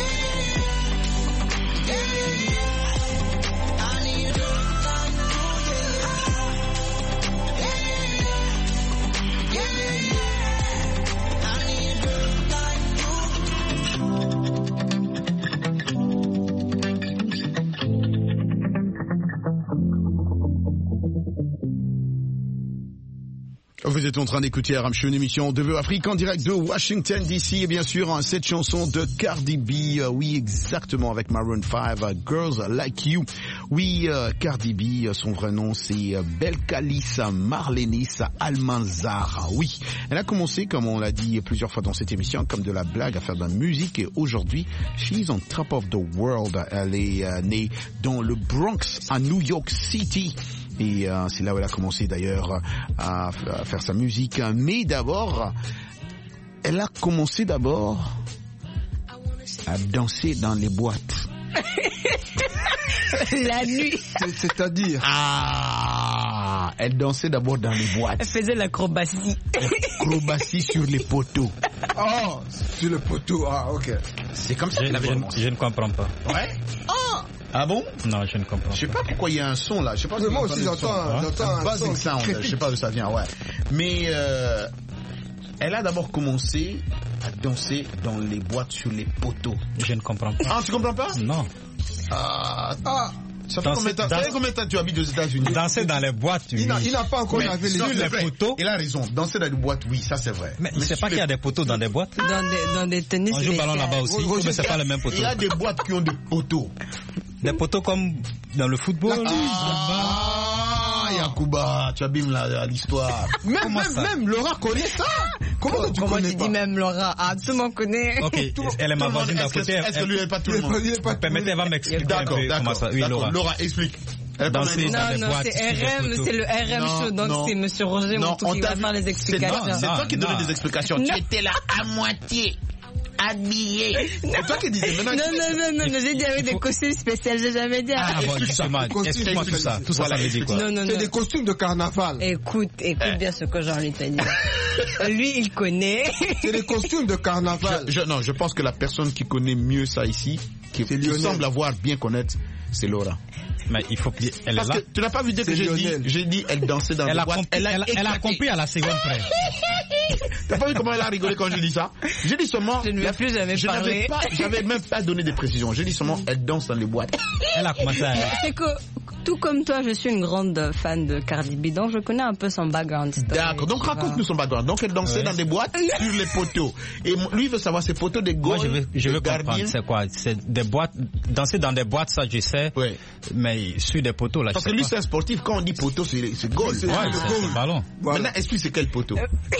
Yeah, yeah, yeah. I need a girl like you, yeah, yeah. Vous êtes en train d'écouter R M Show, une émission de Veo Afrique en direct de Washington D C et bien sûr hein, cette chanson de Cardi B, euh, oui exactement avec Maroon five, uh, Girls Like You. Oui, euh, Cardi B, euh, son vrai nom c'est euh, Belcalis Marlenis Almanzar. Oui, elle a commencé comme on l'a dit plusieurs fois dans cette émission comme de la blague à faire de la musique et aujourd'hui she's on top of the world. Elle est euh, née dans le Bronx à New York City. Et euh, c'est là où elle a commencé d'ailleurs à, à faire sa musique. Mais d'abord, elle a commencé d'abord à danser dans les boîtes. La nuit. C'est-à-dire Ah, elle dansait d'abord dans les boîtes. Elle faisait l'acrobatie. L'acrobatie sur les poteaux. Oh, sur le poteau, ah ok. C'est comme ça je, qu'elle a je, commencé. je ne comprends pas. Ouais. Ah. Ah bon? Non, je ne comprends pas. Je sais pas pourquoi il y a un son là. Je sais pas. Mais moi aussi j'entends, j'entends un, un buzzing sound. Je sais pas d'où ça vient, ouais. Mais euh, elle a d'abord commencé à danser dans les boîtes sur les poteaux. Je ne comprends pas. Ah, tu comprends pas? Non. Ah. ah. Ça fait Danser, combien de temps, dans... combien de temps tu habites aux États-Unis? Danser dans les boîtes, oui. Il n'a, il n'a pas encore lavé les, les poteaux. Il a raison. Danser dans les boîtes, oui, ça c'est vrai. Mais, mais c'est pas les... qu'il y a des poteaux dans des boîtes? Dans des, dans des tenues. On joue ballon là-bas aussi. Roger, mais c'est pas le même poteau. Il y a des boîtes qui ont des poteaux. Des poteaux comme dans le football. Ah, Yacouba, tu abîmes la, l'histoire. Même, même, même Laura connaît ça. Comment, Comment tu Comment connais tu pas? dis même Laura? Ah, tout le monde connaît. Ok, elle est ma voisine d'à côté. Est-ce que lui n'est pas tout le monde? Permettez, elle va m'expliquer d'accord, un peu comment ça. Oui, Laura. Laura, explique. Danser non, dans des non, boîtes. c'est R M, c'est le R M show, donc non, c'est Monsieur Roger Montou qui va faire les explications. C'est toi qui donnais des explications. Tu étais là à moitié. Habillé. C'est toi qui disais maintenant. Non, non, non, non, non, j'ai dit avec des costumes spéciaux, j'ai jamais dit. Ah, bon, justement, explique-moi tout ça. Tout ça, ça veut dire quoi? Non, non, non. C'est des costumes de carnaval. Écoute, écoute bien ce que Jean-Luc t'a dit. Lui, il connaît. C'est des costumes de carnaval. Je, je, non, je pense que la personne qui connaît mieux ça ici, qui, qui semble avoir bien connaître, c'est Laura. Mais il faut qu'elle est Parce là. que tu n'as pas vu dire que j'ai dit, j'ai dit, elle dansait dans elle les a boîtes. Compris, elle, a elle, elle a compris à la seconde près. T'as pas vu comment elle a rigolé quand j'ai dit ça? J'ai dit seulement. Je ne vais plus jamais je parler. Pas, j'avais même pas donné des précisions. J'ai dit seulement, elle danse dans les boîtes. Elle a commencé à. C'est que, tout comme toi, je suis une grande fan de Cardi B, donc je connais un peu son background. D'accord. Donc raconte-nous son background. Donc elle dansait ouais. dans des boîtes sur les poteaux. Et lui veut savoir ces poteaux des goals. Moi, je veux, je veux comprendre. C'est quoi? C'est des boîtes. Danser dans des boîtes, ça, je sais. Ouais. Mais sur des poteaux, là. Parce que lui, c'est un sportif. Quand on dit poteau, c'est, c'est goal. C'est, ouais, c'est, c'est le ballon. Voilà. Maintenant, explique c'est quel poteau.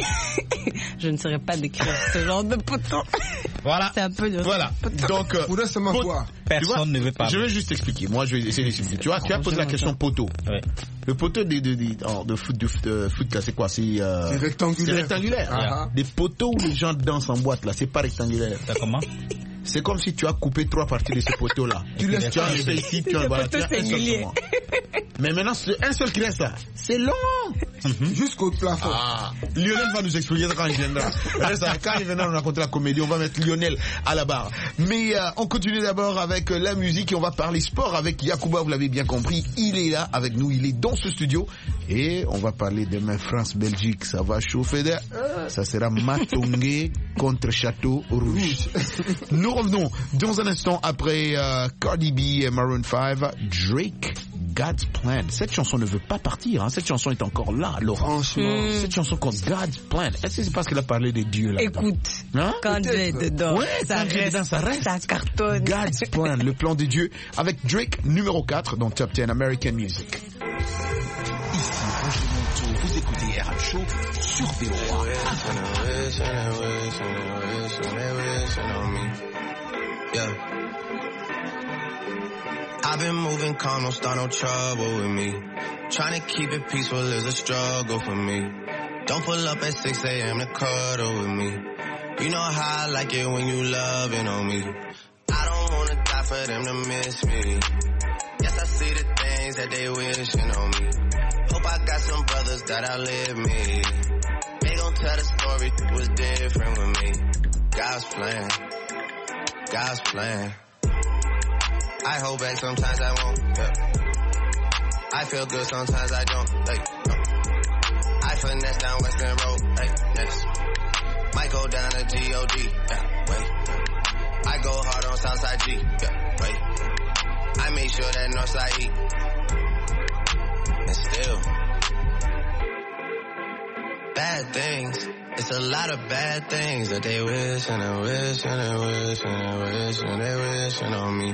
Je ne saurais pas décrire ce genre de poteau. Voilà. C'est un peu dur. Voilà. Donc, euh, pour seulement quoi? Personne vois, ne veut pas. Je vais juste expliquer. Moi, je vais essayer d'expliquer. Tu vois, tu as posé la question poteau. Ouais. Le poteau de, de, de, de, de foot, de, de foot, là, c'est quoi? C'est, euh, c'est rectangulaire. C'est rectangulaire. Ah, des poteaux où les gens dansent en boîte, là, c'est pas rectangulaire. C'est comment? C'est comme si tu as coupé trois parties de ce poteau-là. Tu laisses, tu as un ici, tu as voilà, tu as un seul. Mais maintenant, c'est un seul qui reste là. C'est long. Mm-hmm. Jusqu'au plafond. Ah. Lionel va nous expliquer quand il viendra. Quand il viendra nous raconter la comédie, on va mettre Lionel à la barre. Mais euh, on continue d'abord avec euh, la musique et on va parler sport avec Yacouba, vous l'avez bien compris. Il est là avec nous, il est dans ce studio. Et on va parler demain France-Belgique. Ça va chauffer d'air. Ça sera Matongé contre Château Rouge. Nous revenons dans un instant après euh, Cardi B et Maroon five, Drake. God's Plan. Cette chanson ne veut pas partir, hein. Cette chanson est encore là, Laura. Franchement. Mm. Cette chanson comme God's Plan. Est-ce que c'est parce qu'elle a parlé des dieux là? Écoute, hein? Quand Dieu est dedans, ouais, ça, reste, dedans ça reste, ça cartonne. God's Plan, le plan de Dieu, avec Drake numéro quatre dans Top dix American Music. Ici Roger Montou, vous écoutez R M Show sur V O A. Yeah. I've been moving calm, don't start no trouble with me. Trying to keep it peaceful is a struggle for me. Don't pull up at six a.m. to cuddle with me. You know how I like it when you loving on me. I don't wanna die for them to miss me. Yes, I see the things that they wishing on me. Hope I got some brothers that outlive me. They gon' tell the story was different with me. God's plan, God's plan. I hold back, sometimes I won't, yeah. I feel good, sometimes I don't, like, no. I finesse down Western Road, like, next. Might go down to G O D, yeah, wait. I go hard on Southside G, yeah, wait. I make sure that Northside eat. And still, Bad things. It's a lot of bad things that they wish and they wish and they wish and they wish and they wishing on me.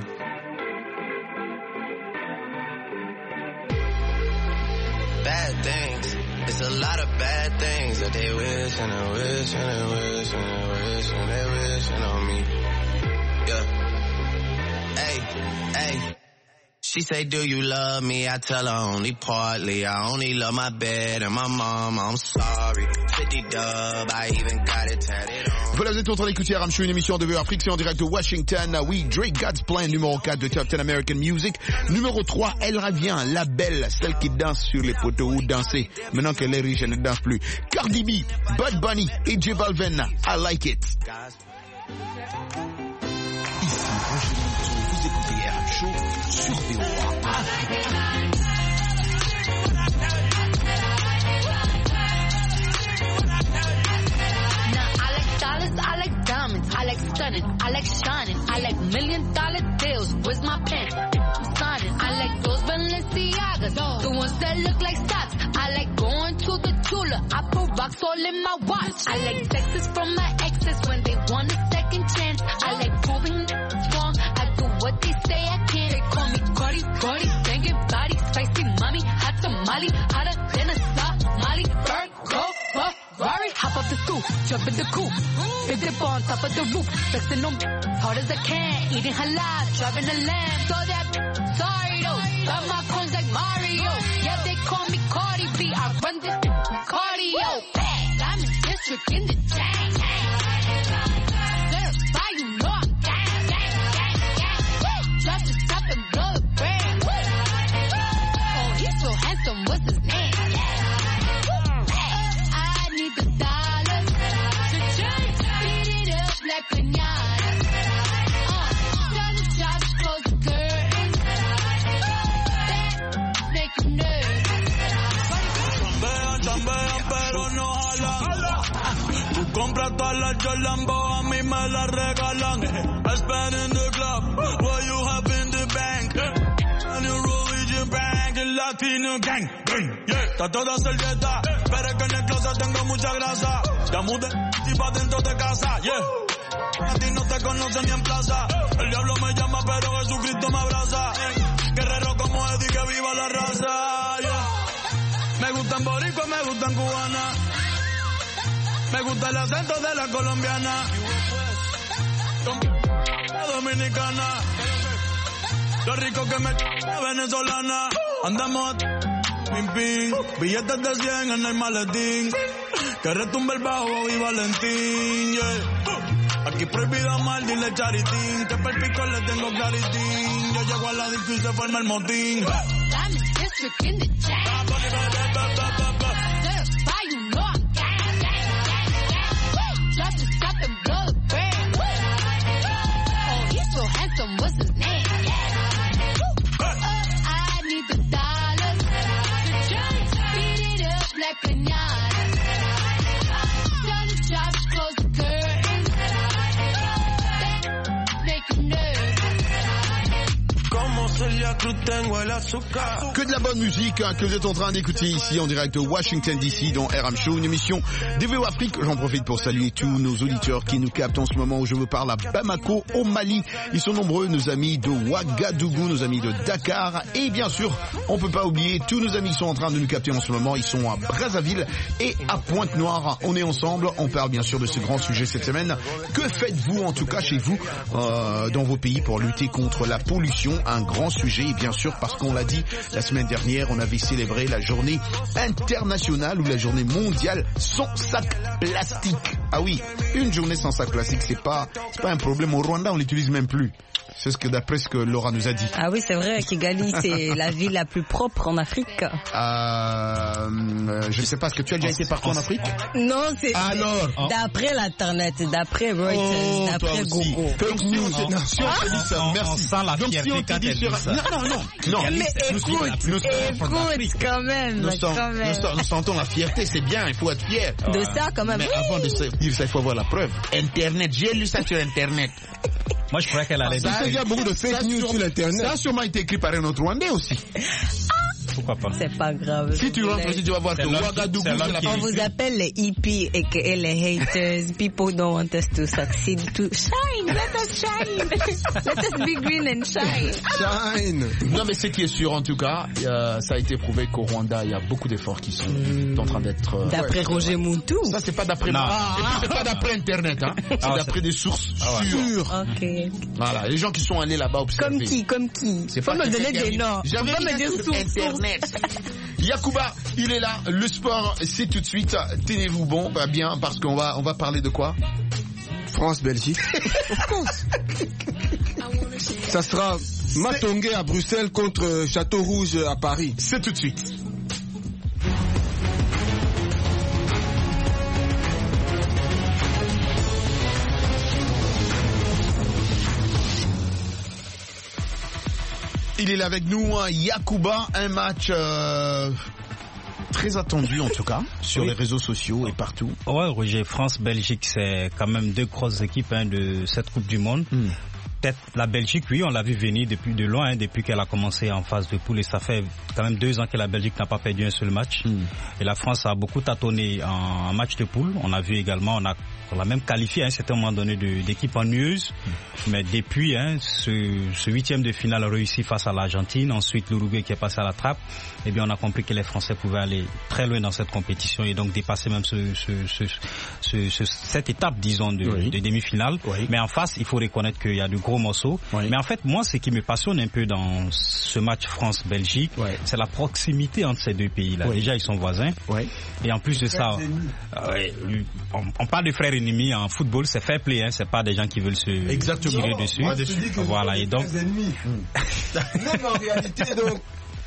Bad things. It's a lot of bad things that they wish and they wish and they wish and they wish and they wishing on me. Yeah. Hey, hey. She say, do you love me? I tell her only partly. I only love my bed and my mom. I'm sorry. fifty dub, I even got it tatted on. Voilà, vous êtes en train d'écouter R M Show, une émission de V O Afrique, c'est en direct de Washington. Oui, Drake God's Plan, numéro quatre de Top dix American Music. Numéro trois, elle revient, la belle, celle qui danse sur les poteaux ou danser. Maintenant qu'elle est riche, elle ne danse plus. Cardi B, Bad Bunny et J Balvin, I like it. Ici, Roger Monteau, vous écoutez R M Show sur V O A. I like diamonds, I like stunning, I like shining, I like million dollar deals. Where's my pen? I'm signing. I like those Balenciagas, the ones that look like stocks. I like going to the Tula, I put rocks all in my watch. I like texts from my exes when they want a second chance. I like proving wrong, I do what they say I can. They call me Cardi, Cardi, banging body, spicy mommy, hot tamale, hotter than a Somali. Virgo, Ferrari, hop off the stoop, jump in the coupe. Big dip on top of the roof, flexing on hard as I can. Eating halal, driving a lamb. So that, sorry though, got my coins like Mario. Yeah, they call me Cardi B, I run this cardio. I'm in district in the chain. Certified, you know I'm gang, gang, gang, gang. Drop the top and blow the brand. Oh, he's so handsome, what's his name? I need the dollars to change. Beat it up like pinata. Uh, turn the chops, close the curtains. That make you nervous. Chambea, chambea, pero no jala. Tú compras todas las Jolambo, a mí me las regalan. I spend in the club, what you have in the bank. And you roll with your bank, el Latino gang. Yeah, está toda servieta, pero es que en el closet tengo mucha grasa. Ya mudé y pa' dentro de casa, yeah. A ti no te conocen ni en plaza. El diablo me llama, pero Jesucristo me abraza. Guerrero como Eddie, que viva la raza, yeah. Me gustan boricua, me gustan cubana. Me gusta el acento de la colombiana. La dominicana. Lo rico que me la venezolana. Andamos a pim pim. Billetes de cien en el maletín. Que retumbe el bajo y Valentín, yeah. Aquí prohibido mal, dile charitín. Que per pico le tengo claritín. Yo llego a la disco y se forma el motín. I'm in district in the chain. Certified, you know I'm gang, gang, gang, gang. Drop the top and blow the brand. Oh, he's so handsome, what's his name? I need the dollars to change. Beat it up like pinata. Turn the chops, close the curtains. That make you nervous. Como Celia Cruz tengo el azúcar. Que de la bonne musique hein, que vous êtes en train d'écouter ici en direct de Washington D C dans R M Show, une émission des V O Afrique. J'en profite pour saluer tous nos auditeurs qui nous captent en ce moment où je vous parle à Bamako, au Mali. Ils sont nombreux, nos amis de Ouagadougou, nos amis de Dakar. Et bien sûr, on peut pas oublier tous nos amis qui sont en train de nous capter en ce moment. Ils sont à Brazzaville et à Pointe-Noire. On est ensemble, on parle bien sûr de ce grand sujet cette semaine. Que faites-vous en tout cas chez vous, euh, dans vos pays pour lutter contre la pollution? Un grand sujet, et bien sûr parce qu'on l'a dit la semaine dernière, on avait célébré la journée internationale ou la journée mondiale sans sac plastique. Ah oui, une journée sans sac plastique, c'est pas, c'est pas un problème. Au Rwanda, on l'utilise même plus. C'est ce que d'après ce que Laura nous a dit. Ah oui, c'est vrai, Kigali, c'est la ville la plus propre en Afrique. Euh, je ne sais pas, est-ce que tu as déjà été partout en Afrique? Non, c'est alors d'après l'internet, d'après Reuters, oh, d'après Google. Donc si on te dit, si on te dit ça, merci. On sent la Donc fierté si on te quand dit elle sur... dit ça. Non, non, non, non. Mais écoute, écoute, quand même, nous, quand sent, même. nous, nous sentons la fierté, c'est bien, il faut être fier. De ça, quand même. Mais avant de dire ça, il faut avoir la preuve. Internet, j'ai lu ça sur Internet. Moi, je croyais qu'elle allait dire. Il y a beaucoup de fake news sur l'internet. Ça a sûrement été écrit par un autre Rwandais aussi. pourquoi pas. C'est pas grave. Si tu rentres ici, tu vas voir que Ouagadougou, c'est la On vous appelle les hippies et que les haters. People don't want us to succeed. To shine, let us shine. Let us be green and shine. Shine. Non, mais ce qui est sûr, en tout cas, euh, ça a été prouvé qu'au Rwanda, il y a beaucoup d'efforts qui sont mmh. en train d'être. Euh, d'après ouais, Roger Moutou. Ça, c'est pas d'après. Ah, c'est pas d'après Internet, hein. C'est ah, d'après des sources ah, sûres. Ok. Voilà, les gens qui sont allés là-bas observer. Comme qui, comme qui. C'est pas me donner des noms. J'avais pas me dire sources. Internet. Yacouba, il est là. Le sport, c'est tout de suite. Tenez-vous bon, bah bien, parce qu'on va, on va parler de quoi? France-Belgique. Of course. Ça sera Matongué à Bruxelles contre Château Rouge à Paris. C'est tout de suite. Il est là avec nous, hein, Yacouba, un match euh, très attendu en tout cas, sur oui. les réseaux sociaux et partout. Ouais, Roger, France-Belgique, c'est quand même deux grosses équipes hein, de cette Coupe du Monde. Mm. Peut-être la Belgique, oui, on l'a vu venir depuis de loin, hein, depuis qu'elle a commencé en phase de poule, et ça fait quand même deux ans que la Belgique n'a pas perdu un seul match. Mm. Et la France a beaucoup tâtonné en, en match de poule. On a vu également, on a On l'a même qualifié à un certain moment donné de, d'équipe ennuyeuse. Mmh. Mais depuis hein, ce, ce huitième de finale réussi face à l'Argentine, ensuite l'Uruguay qui est passé à la trappe, eh bien on a compris que les Français pouvaient aller très loin dans cette compétition et donc dépasser même ce, ce, ce, ce, ce, cette étape, disons, de, oui. de demi-finale. Oui. Mais en face, il faut reconnaître qu'il y a de gros morceaux. Oui. Mais en fait, moi, ce qui me passionne un peu dans ce match France-Belgique, oui. c'est la proximité entre ces deux pays-là. Oui. Déjà, ils sont voisins. Oui. Et en plus de ça, euh, on, on parle de frères ennemis en football, c'est fair play, hein, c'est pas des gens qui veulent se Exactement. tirer dessus. Moi, voilà, et donc. Non, mais en réalité, donc,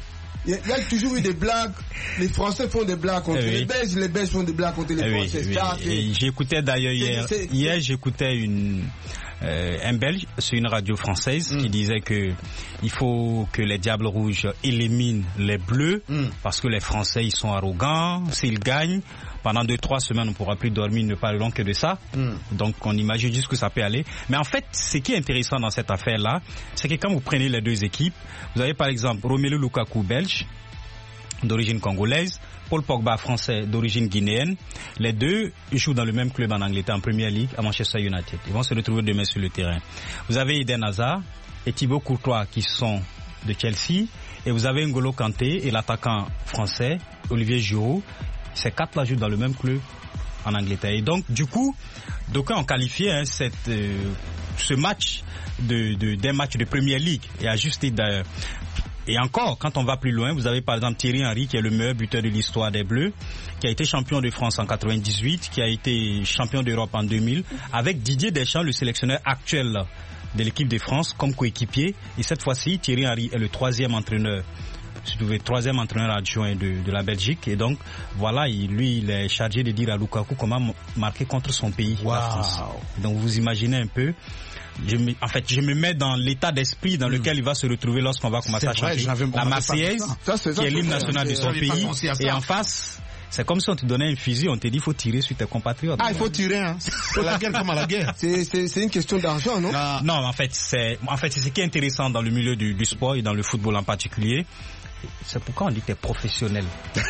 il y a toujours eu des blagues. Les Français font des blagues contre eh oui. les Belges, les Belges font des blagues contre les eh Français. Oui, oui. Et j'écoutais d'ailleurs hier, c'est, c'est, hier j'écoutais une. Euh, un Belge sur une radio française mm. qui disait que il faut que les Diables Rouges éliminent les Bleus mm. parce que les Français ils sont arrogants, s'ils gagnent pendant deux trois semaines on ne pourra plus dormir, ne parleront que de ça. Mm. Donc on imagine juste que ça peut aller. Mais en fait ce qui est intéressant dans cette affaire là, c'est que quand vous prenez les deux équipes, vous avez par exemple Romelu Lukaku belge d'origine congolaise, Paul Pogba français d'origine guinéenne. Les deux jouent dans le même club en Angleterre, en Premier League, à Manchester United. Ils vont se retrouver demain sur le terrain. Vous avez Eden Hazard et Thibaut Courtois qui sont de Chelsea. Et vous avez N'Golo Kanté et l'attaquant français, Olivier Giroud. Ces quatre-là jouent dans le même club en Angleterre. Et donc, du coup, d'aucuns ont qualifié hein, cette, euh, ce match de, de, d'un match de Premier League. Et à juste titre d'ailleurs. Et encore, quand on va plus loin, vous avez par exemple Thierry Henry qui est le meilleur buteur de l'histoire des Bleus, qui a été champion de France en quatre-vingt-dix-huit, qui a été champion d'Europe en deux mille, avec Didier Deschamps, le sélectionneur actuel de l'équipe de France, comme coéquipier. Et cette fois-ci, Thierry Henry est le troisième entraîneur, le troisième entraîneur adjoint de, de la Belgique. Et donc, voilà, il, lui, il est chargé de dire à Lukaku comment marquer contre son pays, wow. la France. Donc, vous imaginez un peu. Je me, en fait, je me mets dans l'état d'esprit dans lequel mmh. il va se retrouver lorsqu'on va commencer c'est à chanter vrai, la Marseillaise, ça. Ça, qui est l'hymne national de son pays, et en face, c'est comme si on te donnait un fusil, on te dit il faut tirer sur tes compatriotes. Ah, il faut tirer, hein. C'est la guerre comme à la guerre. C'est, c'est, c'est une question d'argent, non? Ah. Non, en fait, c'est, en fait, c'est ce qui est intéressant dans le milieu du, du sport et dans le football en particulier. C'est pourquoi on dit que tu es professionnel.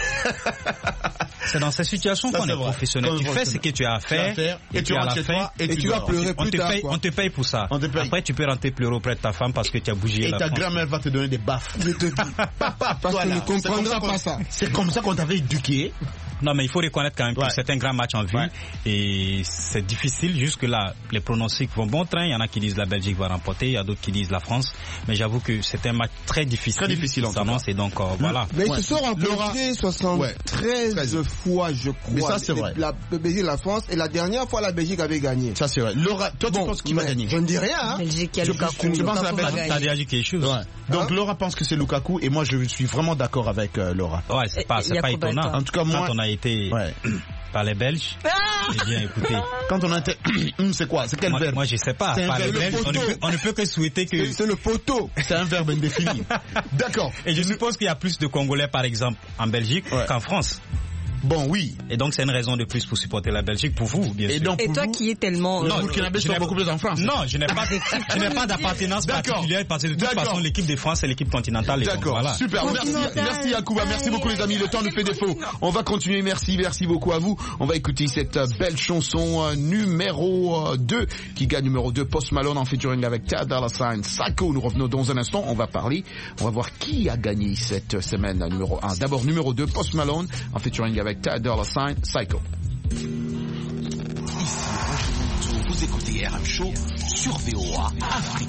C'est dans ces situations ça, qu'on est, est professionnel. Tu fais ce que tu as à faire, faire et, et tu as la fin et, et tu vas pleurer on plus te tard. Paye, on te paye pour ça. Paye. Après, tu peux rentrer pleurer auprès de ta femme parce que tu as bougé et la ta France. grand-mère va te donner des baffes. Je te dis, papa, parce voilà. que ne comprendra pas ça. C'est comme ça qu'on t'avait éduqué. Non, mais il faut reconnaître quand même ouais. que c'est un grand match en vue ouais. et c'est difficile. Jusque-là, les pronostics vont bon train. Il y en a qui disent la Belgique va remporter, il y a d'autres qui disent la France. Mais j'avoue que c'est un match très difficile. Très difficile en s'annonce et donc euh, voilà. Mais ils ouais. se sont rencontrés soixante-treize ouais. fois, je crois. Mais ça, c'est vrai. La Belgique et la France. Et la dernière fois, la Belgique avait gagné. Ça, c'est vrai. Laura, toi, bon, tu penses qu'il va gagner? Je ne dis rien. Hein. Belgique, il y a Lukaku. Tu penses que la Belgique t'as déjà dit quelque chose. Ouais. Donc, hein? Laura pense que c'est Lukaku et moi, je suis vraiment d'accord avec euh, Laura. Ouais, c'est pas, c'est pas étonnant. En tout cas, moi. Quand on a été. Ouais. Par les Belges. Eh bien, écoutez. Quand on a été, c'est quoi? C'est quel moi, verbe? Moi, je sais pas. Par les Belges, on ne, peut, on ne peut que souhaiter que. C'est, c'est le poteau. C'est un verbe indéfini. D'accord. Et je suppose qu'il y a plus de Congolais, par exemple, en Belgique ouais. qu'en France. Bon, oui. Et donc, c'est une raison de plus pour supporter la Belgique, pour vous, bien et sûr. Donc, et toi vous... qui es tellement... Non, le Burkinabé sont beaucoup plus en France. Non, je n'ai pas, je n'ai pas d'appartenance particulière, parce que de toute D'accord. façon, l'équipe de France, c'est l'équipe continentale. D'accord, voilà. Super. Merci, merci Yacouba, merci beaucoup les amis, le temps nous fait défaut. On va continuer, merci, merci beaucoup à vous. On va écouter cette belle chanson euh, numéro deux, qui gagne numéro deux, Post Malone en featuring avec Ty Dolla $ign, Psycho. Nous revenons dans un instant, on va parler, on va voir qui a gagné cette semaine numéro un. D'abord numéro deux, Post Malone en featuring avec Ty Dolla $ign, Psycho. Ici, vous écoutez R M Show sur V O A Afrique.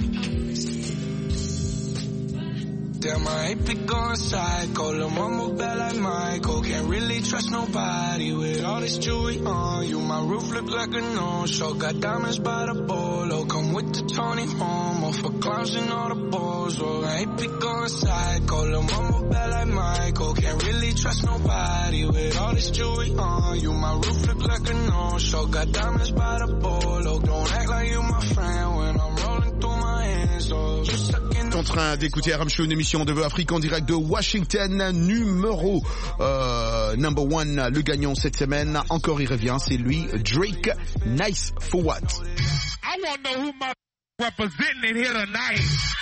Damn, I ain't been going psycho. Lil' mama bad like Michael. Can't really trust nobody with all this jewelry on you. My roof look like a no-show. Got diamonds by the bolo. Come with the Tony Homo for clowns and all the balls. Oh, I ain't been going psycho. Lil' mama bad like Michael. Can't really trust nobody with all this jewelry on you. My roof look like a no-show. Got diamonds by the bolo. Don't act like you my friend when I'm rolling through my hands. Oh, you sucking En train d'écouter R M Show, une émission de Vœux Afrique en direct de Washington, numéro euh, number one, le gagnant cette semaine. Encore il revient, c'est lui, Drake, Nice for What. I want to know who my representing it here tonight.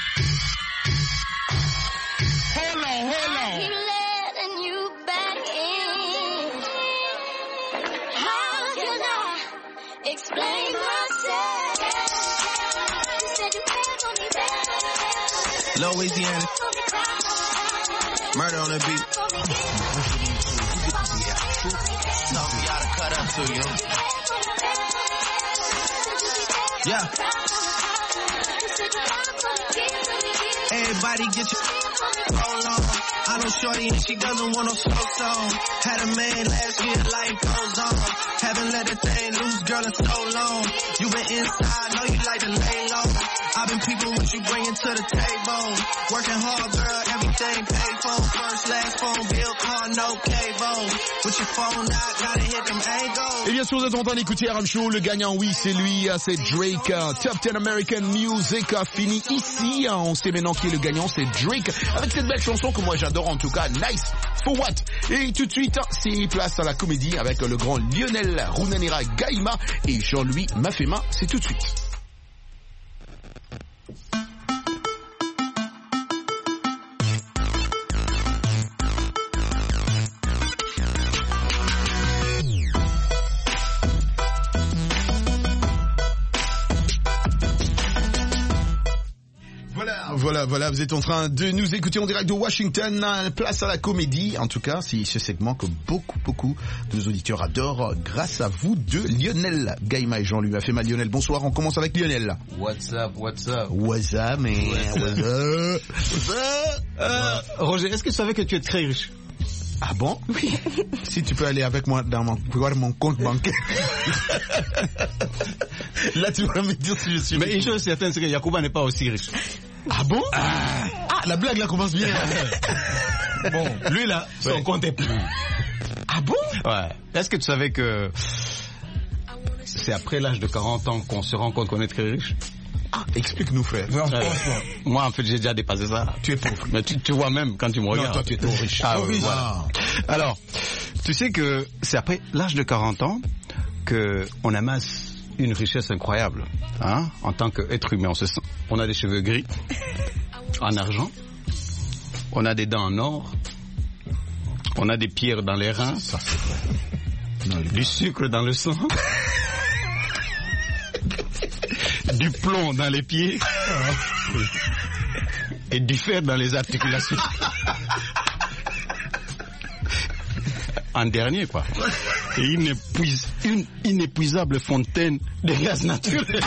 Hold on, hold on. Keep letting you back in. How can I explain myself? You said you cared for me better. Louisiana, murder on the beat. Taught me how to cut up to you. Yeah. Everybody get your hold on. I know shorty and she doesn't want no slow song. Had a man last year, life goes on. Haven't let the thing loose, girl, in so long. You been inside, know you like to lay low. I've been peeping what you bringing to the table. Working hard, girl, everything paid for. First, last phone bill, car, no cable. With your phone out, gotta hit them angles. Et bien sûr, vous êtes en train d'écouter R M Show. Le gagnant, oui, c'est lui, c'est Drake. Top dix American Music a fini ici. On sait maintenant qui est le gagnant, c'est Drake. Avec cette belle chanson que moi j'adore en tout cas, Nice for What. Et tout de suite, c'est place à la comédie avec le grand Lionel Runanira Gaïma et Jean-Louis Mafema. C'est tout de suite. Voilà, voilà, vous êtes en train de nous écouter en direct de Washington, place à la comédie. En tout cas, c'est ce segment que beaucoup, beaucoup de nos auditeurs adorent grâce à vous deux, Lionel Gaïma et Jean-Louis Mafema. Lionel, bonsoir, on commence avec Lionel. What's up, what's up? What's up, man? What's up? What's up? Euh, Roger, est-ce que tu savais que tu es très riche? Ah bon? Oui. Si tu peux aller avec moi dans mon, voir mon compte bancaire. Là, tu vas me dire si je suis riche. Mais une chose certaine, c'est que Yacouba n'est pas aussi riche. Ah bon? Ah, ah la blague là commence bien. Bon, lui là, son ouais. compte est plein. Ah bon? Ouais. Est-ce que tu savais que c'est après l'âge de quarante ans qu'on se rend compte qu'on est très riche? Ah, explique-nous, frère. Non, euh, moi, en fait, j'ai déjà dépassé ça. Tu es pauvre. Mais tu, tu vois même quand tu me regardes. Non, toi, tu es trop riche. Ah, oui, voilà. Alors, tu sais que c'est après l'âge de quarante ans qu'on amasse une richesse incroyable, hein, en tant qu'être humain. On, se sent, on a des cheveux gris, en argent, on a des dents en or, on a des pierres dans les reins, ça, c'est vrai. Non, du sucre dans le sang, du plomb dans les pieds et du fer dans les articulations. En dernier, quoi. Et une, épuise, une inépuisable fontaine de gaz naturel.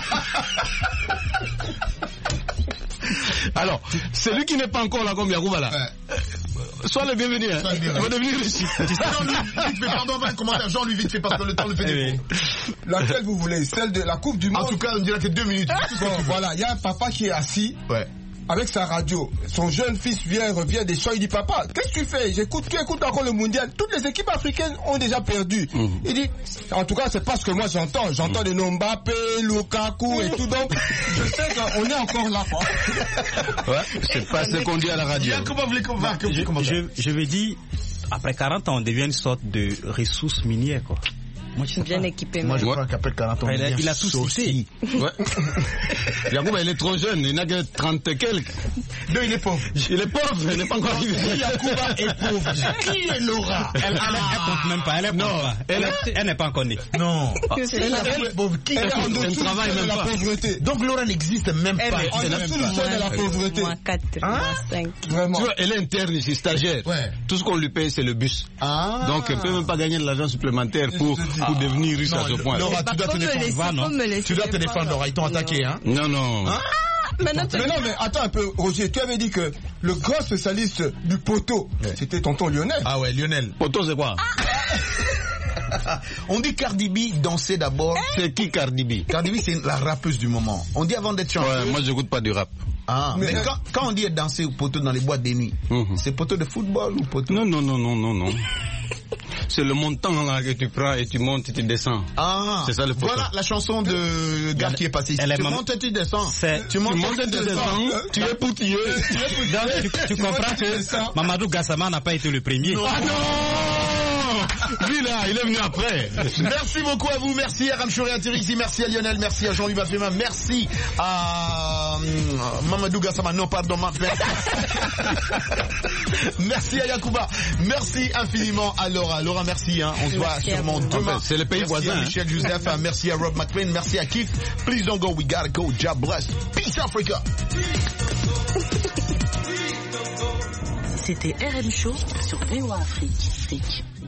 Alors, celui qui n'est pas encore là comme Yacouba là, ouais. Sois le bienvenu, hein. Tu vas devenir riche. Pardon, on va un commentaire. Jean-Louis, vite fait parce que le temps le fait défaut. Laquelle vous voulez? Celle de la Coupe du Monde? En tout cas, on dirait que deux minutes. Bon, voilà, il y a un papa qui est assis. Ouais. Avec sa radio, son jeune fils vient, revient des champs, il dit papa, qu'est-ce que tu fais? J'écoute, tu écoutes encore le mondial, toutes les équipes africaines ont déjà perdu. Mmh. Il dit, en tout cas c'est pas ce que moi j'entends, j'entends mmh. des noms Mbappé, Lukaku et tout, donc je sais qu'on est encore là, quoi. Ouais, c'est pas ce qu'on dit à la radio. Comment vous les convaincre? Je, je, je vais dire, après quarante ans, on devient une sorte de ressource minière, quoi. Moi, je sais bien pas. équipé. Moi, je crois qu'après quarante ans, il a, il a tout cité. Ouais. Yacouba, il est trop jeune, il n'a que trente et quelques. Non, il est pauvre. Il est pauvre, il n'est pas encore arrivé. Yacouba est pauvre. Qui est Laura? Elle, elle, elle, elle compte même pas, elle est non, pas. Elle, elle, elle n'est pas encore née. Non. Ah, elle, elle, est pauvre. Qui elle, est en elle, elle dessous travaille de même la pas. pauvreté. Donc Laura n'existe même Elle pas. est- Elle est sous le seuil de la pauvreté. Moins quatre, Hein? moins cinq. Vraiment. Tu vois, elle est interne ici, stagiaire. Ouais. Tout ce qu'on lui paye, c'est le bus. Ah. Donc, elle ne peut même pas gagner de l'argent supplémentaire pour, pour devenir riche à ce point. Laura, tu dois te défendre. Tu dois te défendre, Laura. Ils t'ont attaqué, hein? Non, non. Hein? Maintenant, mais non, mais attends un peu, Roger, tu avais dit que le grand spécialiste du poteau, ouais. c'était tonton Lionel. Ah ouais, Lionel. Poteau, c'est quoi? On dit Cardi B danser d'abord. C'est qui Cardi B? Cardi B, c'est la rappeuse du moment. On dit avant d'être chanteuse. Ouais, moi, je n'écoute pas du rap. Ah, mais, mais quand, quand on dit danser au poteau dans les boîtes des nuits, mm-hmm. c'est poteau de football ou poteau? Non, non, non, non, non, non. C'est le montant là que tu prends et tu montes et tu descends. Ah, c'est ça le poteau. Voilà la chanson de gars qui est passé ici. Elle tu est montes et tu descends. Tu montes et tu descends. Tu es poutilleux. Tu, tu comprends que Mamadou Gassama n'a pas été le premier. Non. Ah non! Lui là, il est venu après. Merci beaucoup à vous, merci à Ramchouri Atirisi, merci à Lionel, merci à Jean-Louis Bafema, merci à euh, Mamadou Gassama, non pardon, merci. Merci à Yacouba, merci infiniment à Laura. Laura, merci, hein. On se voit sûrement demain. C'est le pays merci voisin. Merci à Michel hein. Joseph, merci à Rob McLean, merci à Keith. Please don't go, we gotta go, job bless. Peace Africa. C'était R M Show sur V O A Afrique.